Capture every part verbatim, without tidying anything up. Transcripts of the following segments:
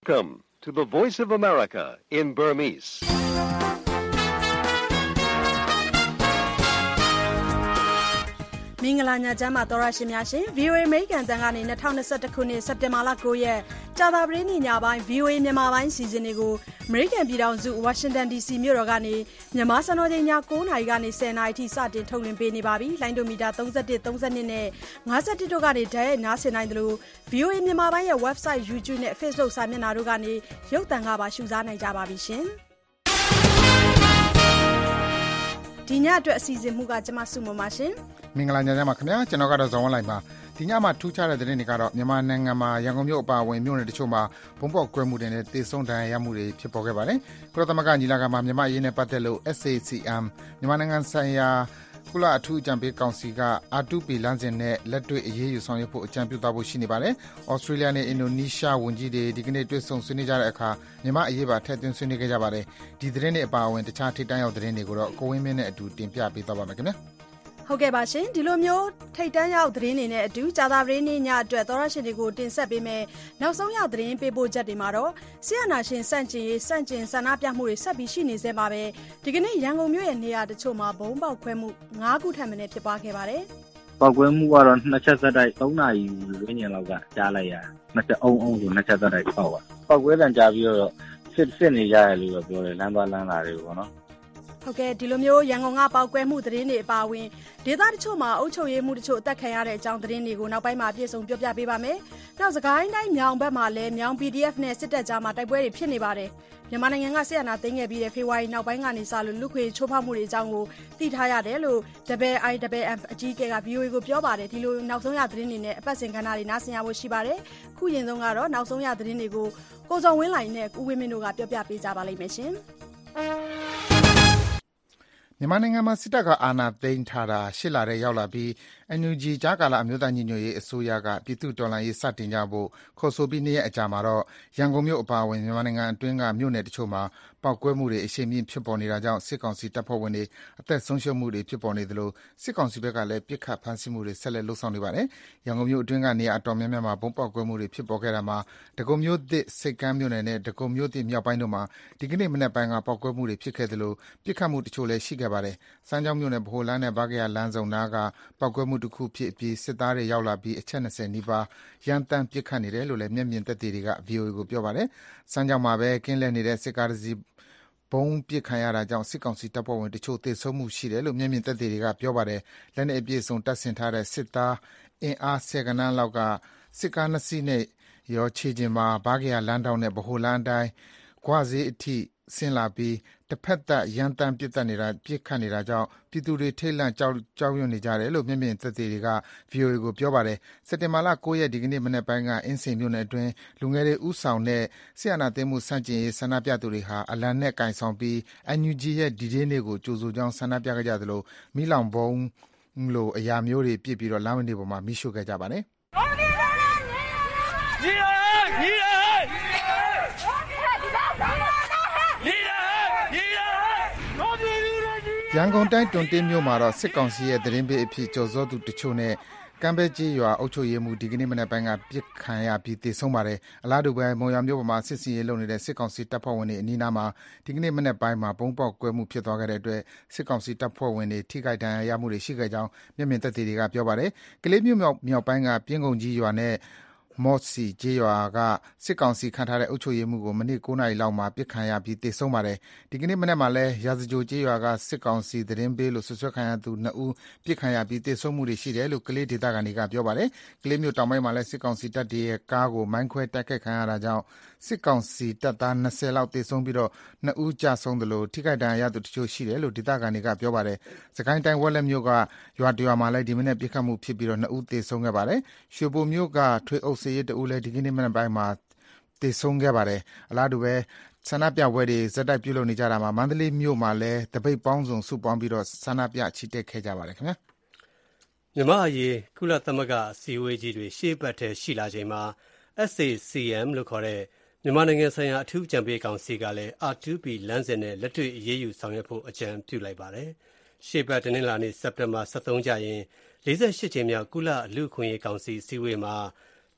Welcome to the Voice of America in Burmese. ။မင်္ဂလာညချမ်းပါသောရရှင်များရှင် ဗီအိုအေ အမေရိကန်တန်ကနေ၂၀၂၁ခုနှစ်စက်တင်ဘာလ၉ရက်ကြာသပတေးနေ့ညပိုင်း ဗီအိုအေ မြန်မာပိုင်းစီစဉ်တွေကိုအမေရိကန်ပြည်ထောင်စုဝါရှင်တန်ဒီစီမြို့တော်ကနေမြန်မာစံတော်ချိန်ည၉နာရီကနေ၁၀နာရီထိစတင်ထုတ်လွှင့်ပေးနေပါပြီ။လိုင်းဒိုမီတာ၃၁ ၃၂နဲ့၅၁တို့ကနေဓာတ်ရိုက်နားဆင်နိုင်တယ်လို့ ဗီအိုအေ မြန်မာပိုင်းရဲ့ website YouTube နဲ့ Facebook စာမျက်နှာတို့ကနေရုပ်သံကပါရှုစားနိုင်ကြပါပြီရှင်။ဒီညအတွက်အစီအစဉ်မှုကကျမစုမပါရှင်မင်္ဂလာညချမ်းပါခင်ဗျာကျွန်တော်ကတော့ဇော်ဝင်းလိုက်ပါဒီညမှာထူးခြားတဲ့သတင်းတွေကတော့မြန်မာနိုင်ငံမှာရန်ကုန်မြို့အပါအဝင်မြို့နယ်တချို့မှာဘုံပေါက်ကွဲမှုတွေနဲ့တေဆုံးဒဏ်ရာရမှုတွေဖြစ်ပေါ်ခဲ့ပါတယ်ကုလသမဂ္ဂညီလာခံမှာမြန်မာအရေးနဲ့ပတ်သက်လို့ S A C M မြန်မာနိုင်ငံဆိုင်ရာကုလအထူးအကြံပေးကောင်စီက R two P လမ်းစဉ်နဲ့လက်တွေ့အရေးယူဆောင်ရွက်ဖို့အကြံပြုသွားဖို့ရှိနေပါတယ်။ဩစတြေးလျနဲ့အင်ဒိုနီးရှားဝန်ကြီးတွေဒီကနေ့တွေ့ဆုံဆွေးနွေးကြတဲ့အခါမြန်မာအရေးပါထည့်သွင်းဆွေးနွေးခဲ့ကြပါတယ်။ဒီသတင်းတွေအပါအဝင်တခြားထိပ်တန်းရောက်သတင်းတွေကိုတော့ကိုဝင်းမင်းနဲ့အတူတင်ပြပေးသွားပါမယ်ခင်ဗျာ။ဟုတ်ကဲ့ပါရှင်ဒီလိုမျိုးထိတ်တန်းရောက်သတင်းတွေနဲ့အတူကြာသပတေးနေ့ညအတွက်သောရရှင်တွေကိုတင်ဆက်ပေးမယ်နောက်ဆုံးရသတင်းပေးပို့ချက်တွေမှာတော့ဆီယနာရှင်စန့်ကျင်ရေးစန့်ကျင်ဆန္ဒပြမှုတွေဆက်ပြီးရှိနေသေးပါပဲဒီကနေ့ရန်ကုန်မြို့ရဲ့နေရာတချို့မှာဘုံပေါက်ခွဲမှု၅ခုထပ်မံဖြစ်ပွားခဲ့ပါတယ်ပေါက်ကွဲမှုကတော့နှစ်ချက်ဆက်တိုက်၃နာရီဝန်းကျင်လောက်ကကြားလိုက်ရနှစ်ချက်အုံအုံဆိုနှစ်ချက်ဆက်တိုက်ပေါက်ပါပေါက်ကွဲတန်ကြားပြီးတော့စစ်စစ်နေကြရလို့ပြောတယ်လမ်းသွားလမ်းလာတွေပေါ့နော်ဟုတ်ကဲ့ဒီလိုမျိုးရန်ကုန်ကပေါက်ကွဲမှုသတင်းတွေအပါအဝင်ဒေသတချို့မှာအုပ်ချုပ်ရေးမှုတချို့အသက်ခံရတဲ့အကြောင်းသတင်းတွေကိုနောက်ပိုင်းမှာပြည့်စုံပြောပြပေးပါမယ်။နောက်စကိုင်းတိုင်းမြောင်ဘက်မှာလည်းမြောင် P D F နဲ့စစ်တပ်ကြားမှာတိုက်ပွဲတွေဖြစ်နေပါတယ်။မြန်မာနိုင်ငံကစစ်အာဏာသိမ်းခဲ့ပြီးတဲ့ဖေဖော်ဝါရီနောက်ပိုင်းကနေစလို့လူခွေချိုးဖောက်မှုတွေအကြောင်းကိုသိထားရတယ်လို့ W I W M အကြီးအကဲက V O A ကိုပြောပါတယ်။ဒီလိုနောက်ဆုံးရသတင်းတွေနဲ့အပတ်စဉ်ကဏ္ဍတွေနားဆင်ရဖို့ရှိပါတယ်။ခုရင်ဆုံးကတော့နောက်ဆုံးရသတင်းတွေကိုကိုစောဝင်းလိုင်နဲ့ဦးဝင်းမင်းတို့ကပြောပြပေးကြပါလိမ့်မယ်ရှင်။မြန်မာနိုင်ငံမှာစစ်တပ်ကအာဏာသိမ်းထားတာရှစ်လတဲ့ရောက်လာပြီး N U G ကြားကာလအမျိုးသားညီညွတ်ရေးအစိုးရကပြည်သူ့တော်လှန်ရေးစတင်ကြဖို့ခေါ်ဆိုပြီးနှစ်ရက်အကြာမှာတော့ရန်ကုန်မြို့အပါအဝင်မြန်မာနိုင်ငံအတွင်းကမြို့နယ်တချို့မှာပေါက်ကွဲမှုတွေအရှိန်မြင့်ဖြစ်ပေါ်နေတာကြောင့်စစ်ကောင်စီတပ်ဖွဲ့ဝင်တွေအသက်ဆုံးရှုံးမှုတွေဖြစ်ပေါ်နေသလိုစစ်ကောင်စီဘက်ကလည်းပြစ်ခတ်ဖမ်းဆီးမှုတွေဆက်လက်လှုပ်ဆောင်နေပါတယ်။ရန်ကုန်မြို့အတွင်းကနေရာအတော်များများမှာဘုံပေါက်ကွဲမှုတွေဖြစ်ပေါ်ခဲ့တာမှာဒဂုံမြို့သစ်စိတ်ကမ်းမြို့နယ်နဲ့ဒဂုံမြို့သစ်မြောက်ပိုင်းတို့မှာဒီကနေ့မနက်ပိုင်းကပေါက်ကွဲမှုတွေဖြစ်ခဲ့သလိုပြစ်ခတ်မှုတချို့လည်းရှိခဲ့ပါတယ်။စမ်းချောင်းမြို့နယ်ဗဟိုလမ်းနဲ့ဗားကရလမ်းစုံနားကပေါက်ကွဲမှုတစ်ခုဖြစ်ပြီးစစ်သားတွေရောက်လာပြီးအချက်၂၀နီးပါးရန်တမ်းပစ်ခတ်နေတယ်လို့လည်းမျက်မြင်သက်သေတွေက V O A ကိုပြောပါတယ်။စမ်းချောင်းမှာပဲကင်းလှည့်နေတဲ့စစ်ကားတစ်စီးဘုံပစ်ခံရတာကြောင့်စစ်ကောင်စီတပ်ဖွဲ့ဝင်တချို့သေဆုံးမှုရှိတယ်လို့မျက်မြင်သက်သေတွေကပြောပါတယ်။လက်နက်အပြည့်အစုံတပ်ဆင်ထားတဲ့စစ်သားအင်အားဆယ်ဂဏန်းလောက်ကစစ်ကားနှစ်စီးနဲ့ရောခြေကျင်မှာဗားကရလမ်းတောင်နဲ့ဗဟိုလမ်းအတိုင်းဂွဈေးအထိဆင်းလာပြီးတစ်ဖက်သက်ရန်တမ်းပစ်တက်နေတာပြစ်ခတ်နေတာကြောင့်ပြည်သူတွေထိတ်လန့်ကြောက်ကြောက်ရွံ့နေကြတယ်လို့မျက်မြင်သက်သေတွေက V O A ကိုပြောပါတယ်စက်တင်ဘာလ၉ရက်ဒီကနေ့မနေ့ပိုင်းကအင်းစိန်မြို့နယ်အတွင်းလူငယ်တွေဥဆောင်တဲ့ဆီယနာသိမ်းမှုစန့်ကျင်ရေးဆန္ဒပြသူတွေဟာအလံနဲ့ကင်ဆောင်ပြီး N U G ရဲ့ဒီဒေးနေ့ကိုကြိုဆိုကြောင်းဆန္ဒပြခဲ့ကြသလိုမီးလောင်ဘုံလိုအရာမျိုးတွေပြစ်ပြီးတော့လမ်းမတွေပေါ်မှာမီးရှို့ခဲ့ကြပါတယ်ရန်ကုန်တိုင်းတွန်တင်းမြို့မှာတော့စစ်ကောင်စီရဲ့သတင်းပေးအဖြစ်ကြော်စောသူတချို့နဲ့ကမ်းပဲကြီးရွာအုပ်ချုပ်ရေးမှူးဒီကနေ့မနက်ပိုင်းကပြစ်ခံရပြီးတေဆုံးပါတယ်အလားတူပဲမုံရမြို့ပေါ်မှာစစ်စီရေးလုပ်နေတဲ့စစ်ကောင်စီတပ်ဖွဲ့ဝင်တွေအနီးနားမှာဒီကနေ့မနက်ပိုင်းမှာဘုံပေါက်ကွဲမှုဖြစ်သွားခဲ့တဲ့အတွက်စစ်ကောင်စီတပ်ဖွဲ့ဝင်တွေထိခိုက်ဒဏ်ရာရမှုတွေရှိခဲ့ကြောင်းမျက်မြင်သက်သေတွေကပြောပါတယ်ကလေးမြို့မြောက်ပိုင်းကပြင်းကုန်ကြီးရွာနဲ့မော့စီကျေးရွာကစစ်ကောင်စီခန့်ထားတဲ့အုပ်ချုပ်ရေးမှုကိုမနေ့၉နာရီလောက်မှာပြစ်ခံရပြီးတေဆုံးပါတယ်ဒီကနေ့မနေ့မှလည်းရာဇဂျိုကျေးရွာကစစ်ကောင်စီသတင်းပေးလို့ဆွဆွဲခံရသူနှစ်ဦးပြစ်ခံရပြီးတေဆုံးမှုတွေရှိတယ်လို့ကလေးဒေသခံတွေကပြောပါတယ်ကလေးမျိုးတောင်ပိုင်းမှာလည်းစစ်ကောင်စီတပ်တွေရဲ့ကားကိုမိုင်းခွဲတိုက်ခိုက်ခံရတာကြောင့်စစ်ကောင်စီတပ်သား၂၀လောက်တေဆုံးပြီးတော့နှစ်ဦးကြာဆုံးတယ်လို့ထိခိုက်ဒဏ်ရာရသူတချို့ရှိတယ်လို့ဒေသခံတွေကပြောပါတယ်စကိုင်းတိုင်းဝက်လက်မြို့ကရွာတရွာမှာလည်းဒီမနေ့ပြစ်ခတ်မှုဖြစ်ပြီးတော့နှစ်ဦးတေဆုံးခဲ့ပါတယ်ရွှေဘိုမြို့ကထွေအုပ်စေးတဦးလည်းဒီကနေ့မနေ့ပိုင်းမှာတေဆုံးခဲ့ပါတယ်အလားတူပဲဆန္ဒပြပွဲတွေဇက်တိုက်ပြုလုပ်နေကြတာမှာမန္တလေးမြို့မှာလည်းတပိတ်ပေါင်းစုံစုပေါင်းပြီးတော့ဆန္ဒပြချီတက်ခဲ့ကြပါတယ်ခင်ဗျာမြန်မာအရေးကုလသမဂ္ဂအစည်းအဝေးကြီးတွေရှေ့ပတ်ထဲရှိလာချိန်မှာ S A C M လို့ခေါ်တဲ့မြန်မာနိုင်ငံဆိုင်ရာအထူးအကြံပေးကောင်စီကလည်း R two P လမ်းစဉ်နဲ့လက်တွေ့အရေးယူဆောင်ရွက်ဖို့အကြံပြုလိုက်ပါတယ်ရှေ့ပတ်တနင်္လာနေ့စက်တင်ဘာ၁၃ကျရင်၄၈ကြိမ်မြောက်ကုလလူ့အခွင့်အရေးကောင်စီအစည်းအဝေးမှာထ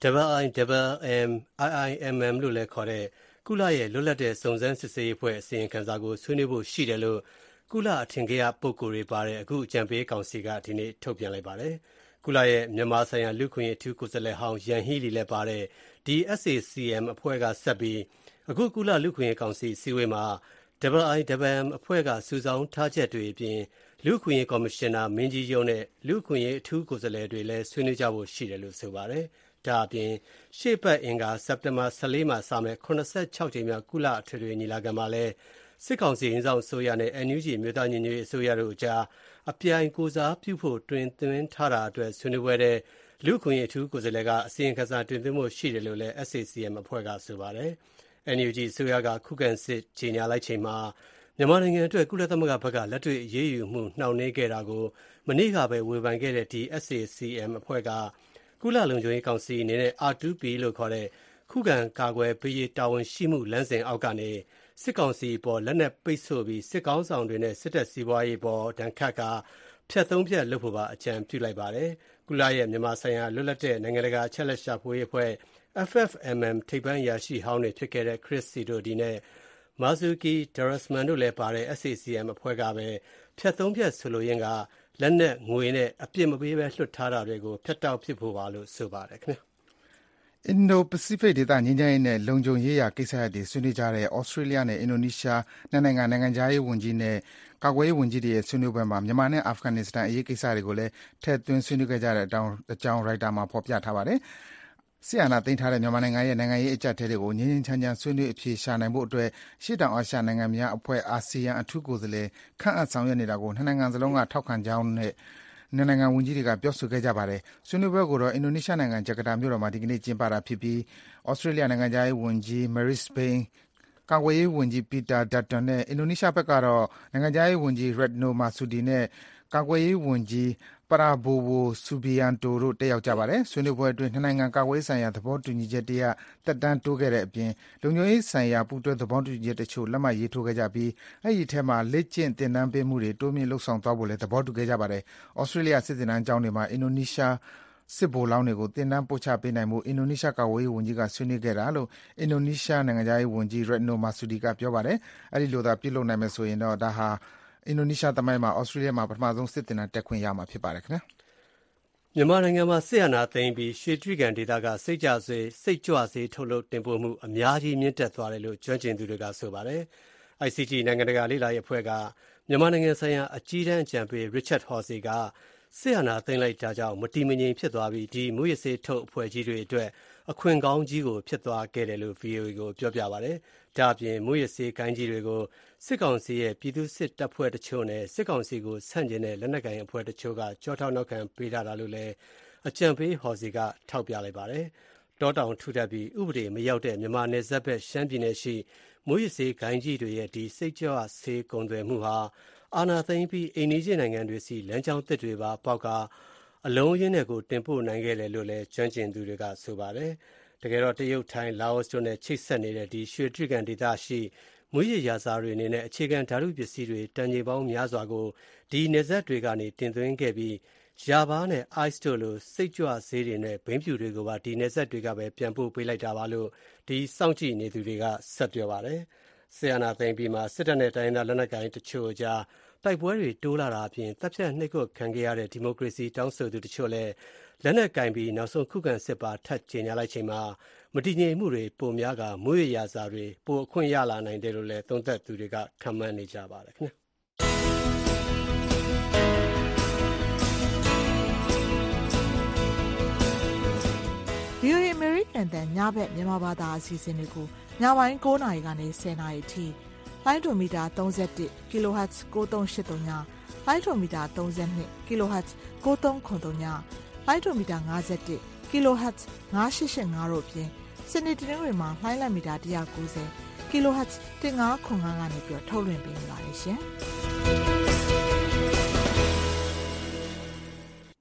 I I M I I M M လို့လည်းခေါ်တဲ့ကုလရဲ့လွတ်လပ်တဲ့စုံစမ်းစစ်ဆေးရေးအဖွဲ့အစီရင်ခံစာကိုဆွေးနွေးဖို့ရှိတယ်လို့ကုလအထင်ကရပုဂ္ဂိုလ်တွေပါတဲ့အခုအကြံပေးကောင်စီကဒီနေ့ထုတ်ပြန်လိုက်ပါတယ်။ကုလရဲ့မြန်မာဆိုင်ရာလူခွင့်ရေးအထူးကိုယ်စားလှယ်ဟောင်းရန်ဟီလီလည်းပါတဲ့ဒီ S A C M အဖွဲ့ကဆက်ပြီးအခုကုလလူခွင့်ရေးကောင်စီစည်းဝေးမှာ I I M အဖွဲ့ကစူးစောင်းထားချက်တွေအပြင်လူခွင့်ရေးကော်မရှင်နာမင်းကြီးရုံးနဲ့လူခွင့်ရေးအထူးကိုယ်စားလှယ်တွေလည်းဆွေးနွေးကြဖို့ရှိတယ်လို့ဆိုပါတယ်။ဒါအပြင်ရှေ့ပတ်အင်္ဂါစက်တင်ဘာ၁၄မှာစမယ့်၇၆ကြိမ်မြောက်ကုလအထွေထွေညီလာခံမှာလည်းစစ်ကောင်စီရင်းဆောင်အစိုးရနဲ့ N U G မြို့သားညီညွတ်ရေးအစိုးရတို့အကြားအပြိုင်ကိုစားပြုဖို့တွင်သွင်းထားတာအတွက်ဆွေးနွေးပွဲတဲ့လူခွင့်ရေးအထူးကိုယ်စားလှယ်ကအစီရင်ခံစာတွင်သွင်းမှုရှိတယ်လို့လည်း S A C M အဖွဲ့ကဆိုပါတယ်။ N U G အစိုးရကခုခံစစ်ကြေညာလိုက်ချိန်မှာမြန်မာနိုင်ငံအတွက်ကုလသမဂ္ဂဘက်ကလက်တွေ့အရေးယူမှုနှောင့်နှေးခဲ့တာကိုမနေ့ကပဲဝေဖန်ခဲ့တဲ့ဒီ S A C M အဖွဲ့ကကုလလုံခြုံရေးကောင်စီအနေနဲ့ R two P လို့ခေါ်တဲ့ခုခံကာကွယ်ပေးရေးတာဝန်ရှိမှုလမ်းစဉ်အောက်ကနေစစ်ကောင်စီပေါ်လက်နက်ပိတ်ဆို့ပြီးစစ်ကောင်းဆောင်တွေနဲ့စစ်တပ်စီးပွားရေးပေါ်ဒဏ်ခတ်ကဖြတ်သုံးဖြတ်လုပ်ဖို့ပါအကြံပြုလိုက်ပါတယ်။ကုလရဲ့မြန်မာဆိုင်ရာလွတ်လပ်တဲ့နိုင်ငံတကာအချက်အလက်ရှာဖွေရေးအဖွဲ့ F F M M ထိပ်ပိုင်းအရာရှိဟောင်းတွေဖြစ်ခဲ့တဲ့ Chris Sidoti နဲ့ Marzuki Darusman တို့လည်းပါတဲ့ S A C M အဖွဲ့ကပဲဖြတ်သုံးဖြတ်ဆိုလိုရင်းကလက်နက်ငွေနဲ့အပြစ်မပေးဘဲလွှတ်ထားတာတွေကိုဖျက်တောက်ဖြစ်ဖို့ပါလို့ဆိုပါတယ်ခင်ဗျာအင်ဒိုပစိဖိတ်ဒေသငြိမ်းချမ်းရေးနဲ့လုံခြုံရေးရာကိစ္စရပ်တွေဆွေးနွေးကြတဲ့ဩစတြေးလျနဲ့အင်ဒိုနီးရှားနိုင်ငံနိုင်ငံခြားရေးဝန်ကြီးနဲ့ကာကွယ်ရေးဝန်ကြီးတွေရဲ့ဆွေးနွေးပွဲမှာမြန်မာနဲ့အာဖဂန်နစ္စတန်အရေးကိစ္စတွေကိုလည်းထည့်သွင်းဆွေးနွေးခဲ့ကြတဲ့အကြောင်းအကြောင်းရိုက်တာမှာဖော်ပြထားပါတယ်။ဆီယနာသိမ်းထားတဲ့မြန်မာနိုင်ငံရဲ့နိုင်ငံရေးအကျပ်အတည်းတွေကိုငြိမ်းငြိမ်းချမ်းချမ်းဆွေးနွေးအဖြေရှာနိုင်ဖို့အတွက်ရှေ့တောင်အာရှနိုင်ငံများအဖွဲ့အာဆီယံအထူးကိုယ်စားလှယ်ခန့်အပ်ဆောင်ရွက်နေတာကိုနှစ်နိုင်ငံစလုံးကထောက်ခံကြောင်းနဲ့နှစ်နိုင်ငံဝန်ကြီးတွေကပြောဆိုခဲ့ကြပါတယ်။ဆွေးနွေးပွဲကိုတော့အင်ဒိုနီးရှားနိုင်ငံဂျကာတာမြို့တော်မှာဒီကနေ့ကျင်းပတာဖြစ်ပြီးဩစတြေးလျနိုင်ငံခြားရေးဝန်ကြီး Marise Payne ကာကွယ်ရေးဝန်ကြီး Peter Dutton နဲ့အင်ဒိုနီးရှားဘက်ကတော့နိုင်ငံခြားရေးဝန်ကြီး Retno Marsudi နဲ့ကာကွယ်ရေးဝန်ကြီး Prabowo Subianto တို့တက်ရောက်ကြပါတယ်။ဆွေးနွေးပွဲအတွင်းနှစ်နိုင်ငံကာကွယ်ရေးဆိုင်ရာသဘောတူညီချက်တရပ်သက်တမ်းတိုးခဲ့တဲ့အပြင်လုံခြုံရေးဆိုင်ရာပူးတွဲသဘောတူညီချက်တချို့လက်မှတ်ရေးထိုးခဲ့ကြပြီးအဲ့ဒီထဲမှာလေ့ကျင့်သင်တန်းပေးမှုတွေတိုးမြင့်လှုပ်ဆောင်သွားဖို့လည်းသဘောတူခဲ့ကြပါတယ်။ဩစတြေးလျစစ်စစ်တမ်းကျောင်းတွေမှာအင်ဒိုနီးရှားစစ်ဗိုလ်လောင်းတွေကိုသင်တန်းပို့ချပေးနိုင်မှုအင်ဒိုနီးရှားကာကွယ်ရေးဝန်ကြီးကဆွေးနွေးခဲ့တာလို့အင်ဒိုနီးရှားနိုင်ငံခြားရေးဝန်ကြီး Retno Marsudi ကပြောပါတယ်။အဲဒီလိုသာပြုလုပ်နိုင်မယ်ဆိုရင်တော့ဒါဟာအင်ဒိုနီးရှားသမိုင်းမှာဩစတြေးလျမှာပထမဆုံးစစ်သင်တန်းတက်ခွင့်ရမှာဖြစ်ပါတယ်ခင်ဗျာမြန်မာနိုင်ငံမှာစစ်အာဏာသိမ်းပြီးရွှေတြိဂံဒေသကစိတ်ကြွစေးစိတ်ကြွစေးထုတ်လုပ်တင်ပို့မှုအများကြီးမြင့်တက်သွားတယ်လို့ကျွမ်းကျင်သူတွေကဆိုပါတယ်။ I C G နိုင်ငံတကာလေ့လာရေးအဖွဲ့ကမြန်မာနိုင်ငံဆိုင်ရာအကြီးတန်းအကြံပေး Richard Horsey ကစစ်အာဏာသိမ်းလိုက်တာကြောင့်မတည်မငြိမ်ဖြစ်သွားပြီးဒီမူရစေးထုတ်အဖွဲ့ကြီးတွေအတွက်အခွင့်ကောင်းကြီးကိုဖြစ်သွားခဲ့တယ်လို့ V O A ကိုပြောပြပါတယ်။ဒါအပြင်မူရစေးကိုင်းကြီးတွေကိုစစ်ကောင်စီရဲ့ပြည်သူစစ်တပ်ဖွဲ့တချို့နဲ့စစ်ကောင်စီကိုဆန့်ကျင်တဲ့လက်နက်ကိုင်အဖွဲ့တချို့ကကြောထောက်နောက်ခံပေးထားတာလို့လည်းအကြံပေးဟော်စီကထောက်ပြလိုက်ပါတယ်။တောတောင်ထူထပ်ပြီးဥပဒေမရောက်တဲ့မြန်မာနယ်စပ်ဘက်ရှမ်းပြည်နယ်ရှိမူရစေးကိုင်းကြီးတွေရဲ့ဒီစိတ်ကြောဆေးကုန်သွယ်မှုဟာအာဏာသိမ်းပြီးအိန္ဒိယနိုင်ငံတွေစီလမ်းကြောင်းသစ်တွေပါပေါက်ကအလုံးရင်းနဲ့ကိုတင်ပို့နိုင်ခဲ့တယ်လို့လည်းကျွမ်းကျင်သူတွေကဆိုပါတယ်။တကယ်တော့တရုတ်ထိုင်းလာအိုတို့နဲ့ချိတ်ဆက်နေတဲ့ဒီရွှေတြိဂံဒေသရှိမွေးရရာဇာတွေအနေနဲ့အခြေခံဓာတုပစ္စည်းတွေတန်ချိန်ပေါင်းများစွာကိုဒီနယ်စပ်တွေကနေတင်သွင်းခဲ့ပြီးရာဘာနဲ့ ice တို့လိုစိတ်ကြွဆေးတွေနဲ့ဘိန်းဖြူတွေကိုပါဒီနယ်စပ်တွေကပဲပြန်ပို့ပေးလိုက်တာပါလို့ဒီစောင့်ကြည့်နေသူတွေကဆက်ပြောပါတယ်။ဆီယနာသိမ်းပြီးမှစစ်တပ်နဲ့တိုင်းသားလက်နက်ကိုင်တချို့ကြားတိုက်ပွဲတွေတိုးလာတာအပြင်တပ်ဖြတ်နှိပ်ကွပ်ခံခဲ့ရတဲ့ဒီမိုကရေစီတောင်းဆိုသူတချို့လည်းလက်နက်ကင်ပြီးနောက်ဆုံးခုခံစစ်ပါထပ်ကျင်းညာလိုက်ချိန်မှာမတည်ငြိမ်မှုတွေပိုများကမွေးရရာစာတွေပိုအခွင့်ရလာနိုင်တယ်လို့လည်းသုံးသပ်သူတွေကခန့်မှန်းနေကြပါတယ်ခင်ဗျာဗီအိုအေ American တန်ညဘက်မြန်မာဘာသာအစီအစဉ်တွေကိုညပိုင်း၉နာရီကနေ၁၀နာရီအထိလိုင်းဒိုမီတာ၃၁ kilohertz ၉၃၈၃ညလိုင်းဒိုမီတာ၃၂ kilohertz ၉၃၇၃ညလိုင်းဒိုမီတာ၅၁ kilohertz ၅၈၈၅တို့ဖြင့်စနေတနင်္ဂနွေမှာလိုင်းလံမီတာ၁၉၀ kilohertz ၁၅၇၅ကနေပြီးတော့ထုတ်လွှင့်ပေးနေပါတယ်ရှင်။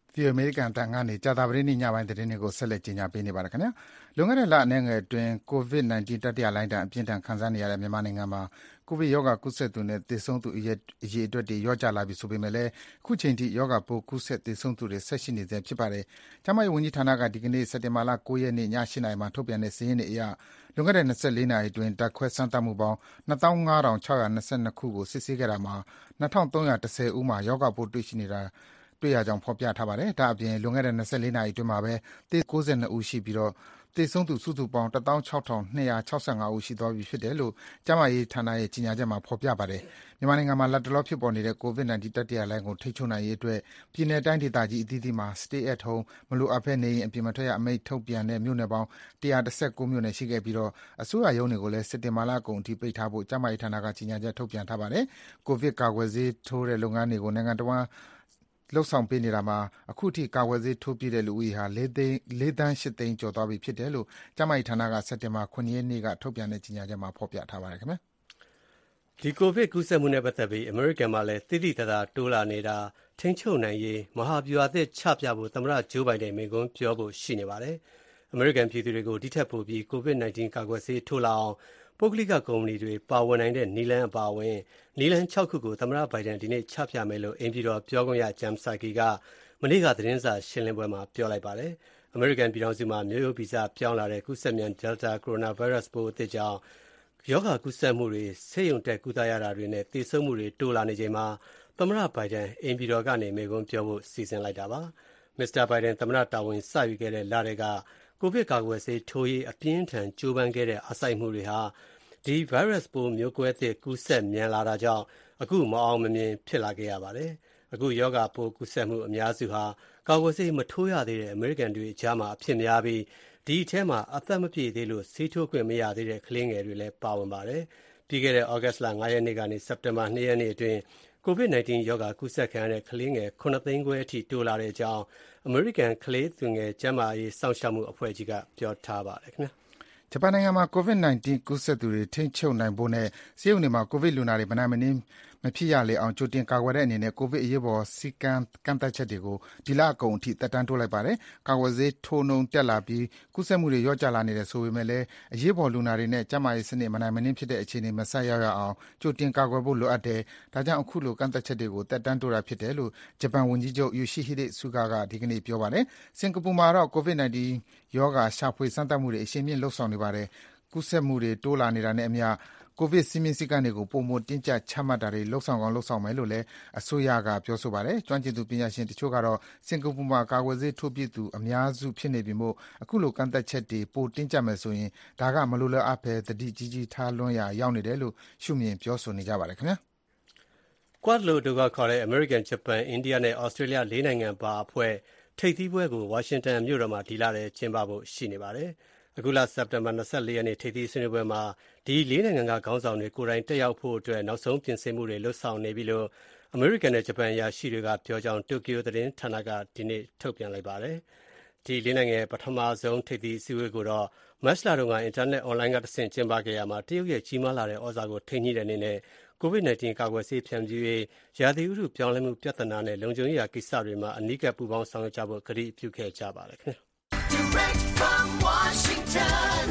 ဗီအိုအေ အမေရိကန်အသံကနေကြာသပတေးနေ့ညပိုင်းသတင်းတွေကိုဆက်လက်ကြီးညာပေးနေပါတယ်ခင်ဗျာ။လွန်ခဲ့တဲ့လအနည်းငယ်အတွင်း ကိုဗစ် ၁၉ တတိယလှိုင်းဒဏ်အပြင်းထန်ခံစားနေရတဲ့မြန်မာနိုင်ငံမှာကိုဗစ်ရောဂါကူးစက်သူနဲ့သေဆုံးသူအရေအတွက်တွေလျော့ကျလာပြီဆိုပေမဲ့လည်းအခုချိန်ထိရောဂါပိုးကူးစက်သေဆုံးသူတွေဆက်ရှိနေဆဲဖြစ်ပါတယ်။ကျန်းမာရေးဝန်ကြီးဌာနကဒီကနေ့စက်တင်ဘာလ၉ရက်နေ့ည၈နာရီမှာထုတ်ပြန်တဲ့စာရင်းတွေအရလွန်ခဲ့တဲ့၂၄နာရီအတွင်းဓာတ်ခွဲစမ်းသပ်မှုပေါင်း၂၅၆၂၂ခုကိုစစ်ဆေးခဲ့တာမှာ၂၃၁၀ဦးမှာရောဂါပိုးတွေ့ရှိနေတာတွေ့ရကြောင်းဖော်ပြထားပါတယ်။ဒါ့အပြင်လွန်ခဲ့တဲ့၂၄နာရီအတွင်းမှာပဲသေ၉၂ဦးရှိပြီးတော့သေဆုံးသူစုစုပေါင်း၁၆၂၆၅ဦးရှိသွားပြီဖြစ်တယ်လို့ကျန်းမာရေးဌာနရဲ့ကြေညာချက်မှာဖော်ပြပါတယ်။မြန်မာနိုင်ငံမှာလတ်တလောဖြစ်ပေါ်နေတဲ့ကိုဗစ် ၁၉ တတိယလှိုင်းကိုထိန်းချုပ်နိုင်ရေးအတွက်ပြည်내တိုင်းဒေသကြီးအသီးသီးမှာ Stay at Home မလိုအပ်ဘဲနေရင်အပြင်မထွက်ရအမိန့်ထုတ်ပြန်တဲ့မြို့နယ်ပေါင်း၁၁၉မြို့နယ်ရှိခဲ့ပြီးတော့အစိုးရရုံးတွေကိုလည်းစက်တင်ဘာလကုန်အထိပိတ်ထားဖို့ကျန်းမာရေးဌာနကကြေညာချက်ထုတ်ပြန်ထားပါတယ်။ကိုဗစ်ကာကွယ်ဆေးထိုးတဲ့လုပ်ငန်းတွေကိုနိုင်ငံတော်ဝန်လှုပ်ဆောင်ပေးနေတာမှာအခုထိကာကွယ်ဆေးထိုးပြည့်တဲ့လူဦးရေဟာ၄သန်း၈သိန်းကျော်သွားပြီဖြစ်တယ်လို့ကျန်းမာရေးဌာနကစက်တင်ဘာ၇ရက်နေ့ကထုတ်ပြန်တဲ့ကြေညာချက်မှာဖော်ပြထားပါတယ်ခင်ဗျာဒီကိုဗစ်ကူးစက်မှုနဲ့ပတ်သက်ပြီးအမေရိကန်မှာလည်းတိတိတသားတိုးလာနေတာထိန်းချုပ်နိုင်ရေးမဟာဗျူဟာသစ်ချပြဖို့သမ္မတဂျိုးဘိုင်ဒန်မိန့်ခွန်းပြောဖို့ရှိနေပါတယ်အမေရိကန်ပြည်သူတွေကိုဒီထက်ပိုပြီးကိုဗစ် ၁၉ ကာကွယ်ဆေးထိုးလာအောင်ပုဂ္ဂလိကကုမ္ပဏီတွေပါဝင်နိုင်တဲ့နည်းလမ်းအပါအဝင်နည်းလမ်း၆ခုကိုသမ္မတဘိုင်ဒန်ဒီနေ့ချပြမယ်လို့အိမ်ပြည်တော်ပြောခွင့်ရဂျမ်ဆာကီကမနေ့ကသတင်းစာရှင်းလင်းပွဲမှာပြောလိုက်ပါတယ်။အမေရိကန်ပြည်ထောင်စုမှာမျိုးရိုးဗီဇပြောင်းလာတဲ့ကူးစက်မြန် Delta Coronavirus ပိုးအသစ်ကြောင့်ရောဂါကူးစက်မှုတွေဆေးရုံတက်ကုသရတာတွေနဲ့သေဆုံးမှုတွေတိုးလာနေချိန်မှာသမ္မတဘိုင်ဒန်အိမ်ပြည်တော်ကနေမိန့်ခွန်းပြောဖို့စီစဉ်လိုက်တာပါ။မစ္စတာဘိုင်ဒန်သမ္မတတာဝန်စယူခဲ့တဲ့လတွေကကိုဗစ်ကာကွယ်ဆေးထိုးရေးအပြင်းထန်ကြိုးပမ်းခဲ့တဲ့အားစိုက်မှုတွေဟာဒီ virus ပိုးမျိုးကွဲသစ်ကူးစက်မြန်လာတာကြောင့်အခုမအောင်မမြင်ဖြစ်လာခဲ့ရပါတယ်။အခုရောဂါပိုးကူးစက်မှုအများစုဟာကာကွယ်ဆေးမထိုးရသေးတဲ့အမေရိကန်တွေအကြားမှာအဖြစ်များပြီးဒီအထဲမှာအသက်မပြည့်သေးလို့ဆေးထိုးခွင့်မရသေးတဲ့ကလေးငယ်တွေလည်းပါဝင်ပါတယ်။ပြီးခဲ့တဲ့ဩဂတ်စ်လ၅ရက်နေ့ကနေစက်တင်ဘာ၂ရက်နေ့အတွင်းကိုဗစ် ၁၉ ရောဂါကူးစက်ခံရတဲ့ကလေးငယ်၇သိန်းခွဲအထိတိုးလာတဲ့အကြောင်းအမေရိကန်ကလေးသူငယ်ကျန်းမာရေးစောင့်ရှောက်မှုအဖွဲ့ကြီးကပြောထားပါတယ်ခင်ဗျာဂျပန်နိုင်ငံမှာကိုဗစ် ၁၉ ကူးစက်သူတွေထိန်းချုပ်နိုင်ဖို့နဲ့ဆေးရုံတွေမှာကိုဗစ်လူနာတွေမနိုင်မနင်းမဖြစ်ရလေအောင်ကြိုတင်ကာကွယ်တဲ့အနေနဲ့ကိုဗစ်အရေးပေါ်စည်းကမ်းကန့်သတ်ချက်တွေကိုဒီလအကုန်အထိသက်တမ်းတိုးလိုက်ပါတယ်။ကာကွယ်ဆေးထိုးနှုန်းတက်လာပြီးကူးစက်မှုတွေလျော့ကျလာနေတယ်ဆိုပေမဲ့လည်းအရေးပေါ်လူနာတွေနဲ့ကျန်းမာရေးစနစ်မနိုင်မနင်းဖြစ်တဲ့အခြေအနေမဆက်ရောက်ရအောင်ကြိုတင်ကာကွယ်ဖို့လိုအပ်တယ်။ဒါကြောင့်အခုလိုကန့်သတ်ချက်တွေကိုသက်တမ်းတိုးတာဖြစ်တယ်လို့ဂျပန်ဝန်ကြီးချုပ် Yoshihide Suga ကဒီကနေ့ပြောပါတယ်။စင်ကာပူမှာတော့ကိုဗစ် ၁၉ ရောဂါရှာဖွေစမ်းသပ်မှုတွေအရှိန်မြင့်လုပ်ဆောင်နေပါတယ်။ကူးစက်မှုတွေတိုးလာနေတာနဲ့အမျှကိုဗစ်စည်းမျဉ်းစည်းကမ်းတွေကိုပိုမိုတင်းကျပ်ချမှတ်တာတွေလုပ်ဆောင်ကောင်းလုပ်ဆောင်မယ်လို့လည်းအစိုးရကပြောဆိုပါတယ်။ကျွမ်းကျင်သူပညာရှင်တချို့ကတော့စင်ကာပူမှာကာကွယ်ဆေးထိုးပြီးသူအများစုဖြစ်နေပြီမို့အခုလိုကန့်သတ်ချက်တွေပိုတင်းကျပ်မယ်ဆိုရင်ဒါကမလိုလားအပ်ဘဲသတိကြီးကြီးထားလွန်းရာရောက်နေတယ်လို့ရှုမြင်ပြောဆိုနေကြပါတယ်ခင်ဗျာ။ Quad လို့သူကခေါ်တဲ့အမေရိကန်ဂျပန်အိန္ဒိယနဲ့ဩစတြေးလျလေးနိုင်ငံပါအဖွဲ့ထိပ်သီးပွဲကိုဝါရှင်တန်မြို့တော်မှာဒီလထဲကျင်းပဖို့ရှိနေပါတယ်။အခုလစက်တင်ဘာ၂၄ရက်နေ့ထိပ်သီးဆွေးနွေးပွဲမှာဒီလေးနိုင်ငံကခေါင်းဆောင်တွေကိုယ်တိုင်တက်ရောက်ဖို့အတွက်နောက်ဆုံးပြင်ဆင်မှုတွေလှုပ်ဆောင်နေပြီလို့အမေရိကန်နဲ့ဂျပန်အရာရှိတွေကပြောကြောင်းတိုကျိုသတင်းဌာနကဒီနေ့ထုတ်ပြန်လိုက်ပါတယ်။ဒီလေးနိုင်ငံပထမဆုံးထိပ်သီးအစည်းအဝေးကိုတော့မတ်လတုန်းကအင်တာနက်အွန်လိုင်းကတဆင့်ကျင်းပခဲ့ရမှာတရုတ်ရဲ့ကြီးမားလာတဲ့ဩဇာကိုထိန်းညှိတဲ့အနေနဲ့ကိုဗစ် ၁၉ ကာကွယ်ဆေးဖြန့်ဖြူးရေးရာသီဥတုပြောင်းလဲမှုပြဿနာနဲ့လုံခြုံရေးရာကိစ္စတွေမှာအနီးကပ်ပူးပေါင်းဆောင်ရွက်ကြဖို့ကတိပြုခဲ့ကြပါတယ်ခင်ဗျာ။ Direct from Washington,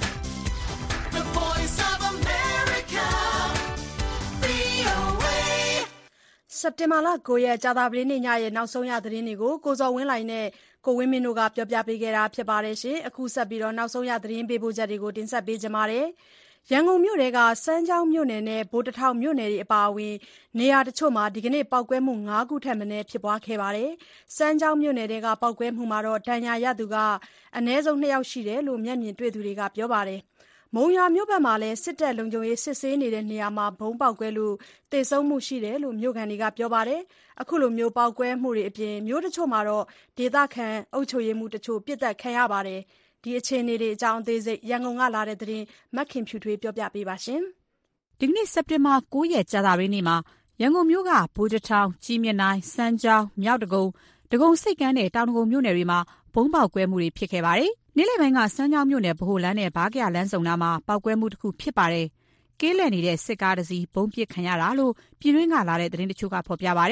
the voice of America, ဗွီအိုအေစက်တင်ဘာလ၉ရက်ကြာသပတေးနေ့ညရဲ့နောက်ဆုံးရသတင်းတွေကိုကိုဇော်ဝင်းလှိုင်နဲ့ကိုဝင်းမင်းတို့ကပြောပြပေးခဲ့တာဖြစ်ပါတယ်ရှင်။အခုဆက်ပြီးတော့နောက်ဆုံးရသတင်းပေးပို့ချက်တွေကိုတင်ဆက်ပေးကြပါမယ်။ရန်ကုန်မြို့နယ်ကစမ်းချောင်းမြို့နယ်နဲ့ဗိုလ်တထောင်မြို့နယ်တွေအပါအဝင်နေရာတချို့မှာဒီကနေ့ပောက်ကွဲမှု၅ခုထက်မနည်းဖြစ်ပွားခဲ့ပါတယ်။စမ်းချောင်းမြို့နယ်ကပောက်ကွဲမှုမှာတော့ဒဏ်ရာရသူကအနည်းဆုံး၂ယောက်ရှိတယ်လို့မျက်မြင်တွေ့သူတွေကပြောပါတယ်။မုံရွာမြို့ဘက်မှာလည်းစစ်တပ်လုံခြုံရေးစစ်ဆေးနေတဲ့နေရာမှာဘုံပေါက်ကွဲလို့သေဆုံးမှုရှိတယ်လို့မြို့ခံတွေကပြောပါတယ်။အခုလိုမျိုးပောက်ကွဲမှုတွေအပြင်မြို့တချို့မှာတော့ဒေသခံအုပ်ချုပ်ရေးမှုတချို့ပြစ်ဒဏ်ခံရပါတယ်။ဒီအခြေအနေတွေအကြောင်းအသေးစိတ်ရန်ကုန်ကလာတဲ့သတင်းမခင်ဖြူထွေးပြောပြပေးပါရှင်။ဒီကနေ့စက်တင်ဘာ၉ရက်ကြာသပတေးနေ့မှာရန်ကုန်မြို့ကဗိုလ်တထောင်ကြီးမြနိုင်စမ်းချောင်းမြောက်တကုံဒဂုံစိတ်ကမ်းနဲ့တောင်တကုံမြို့နယ်တွေမှာဘုံပေါက်ကွဲမှုတွေဖြစ်ခဲ့ပါတယ်။နေ့လယ်ပိုင်းကစမ်းချောင်းမြို့နယ်ဗဟိုလမ်းနဲ့ဘားကရလမ်းစုံနားမှာပေါက်ကွဲမှုတစ်ခုဖြစ်ပါတယ်။ကင်းလည်နေတဲ့စစ်ကားတစ်စီးဘုံပစ်ခံရတာလို့ပြည်တွင်းကလာတဲ့သတင်းတချို့ကဖော်ပြပါတယ်။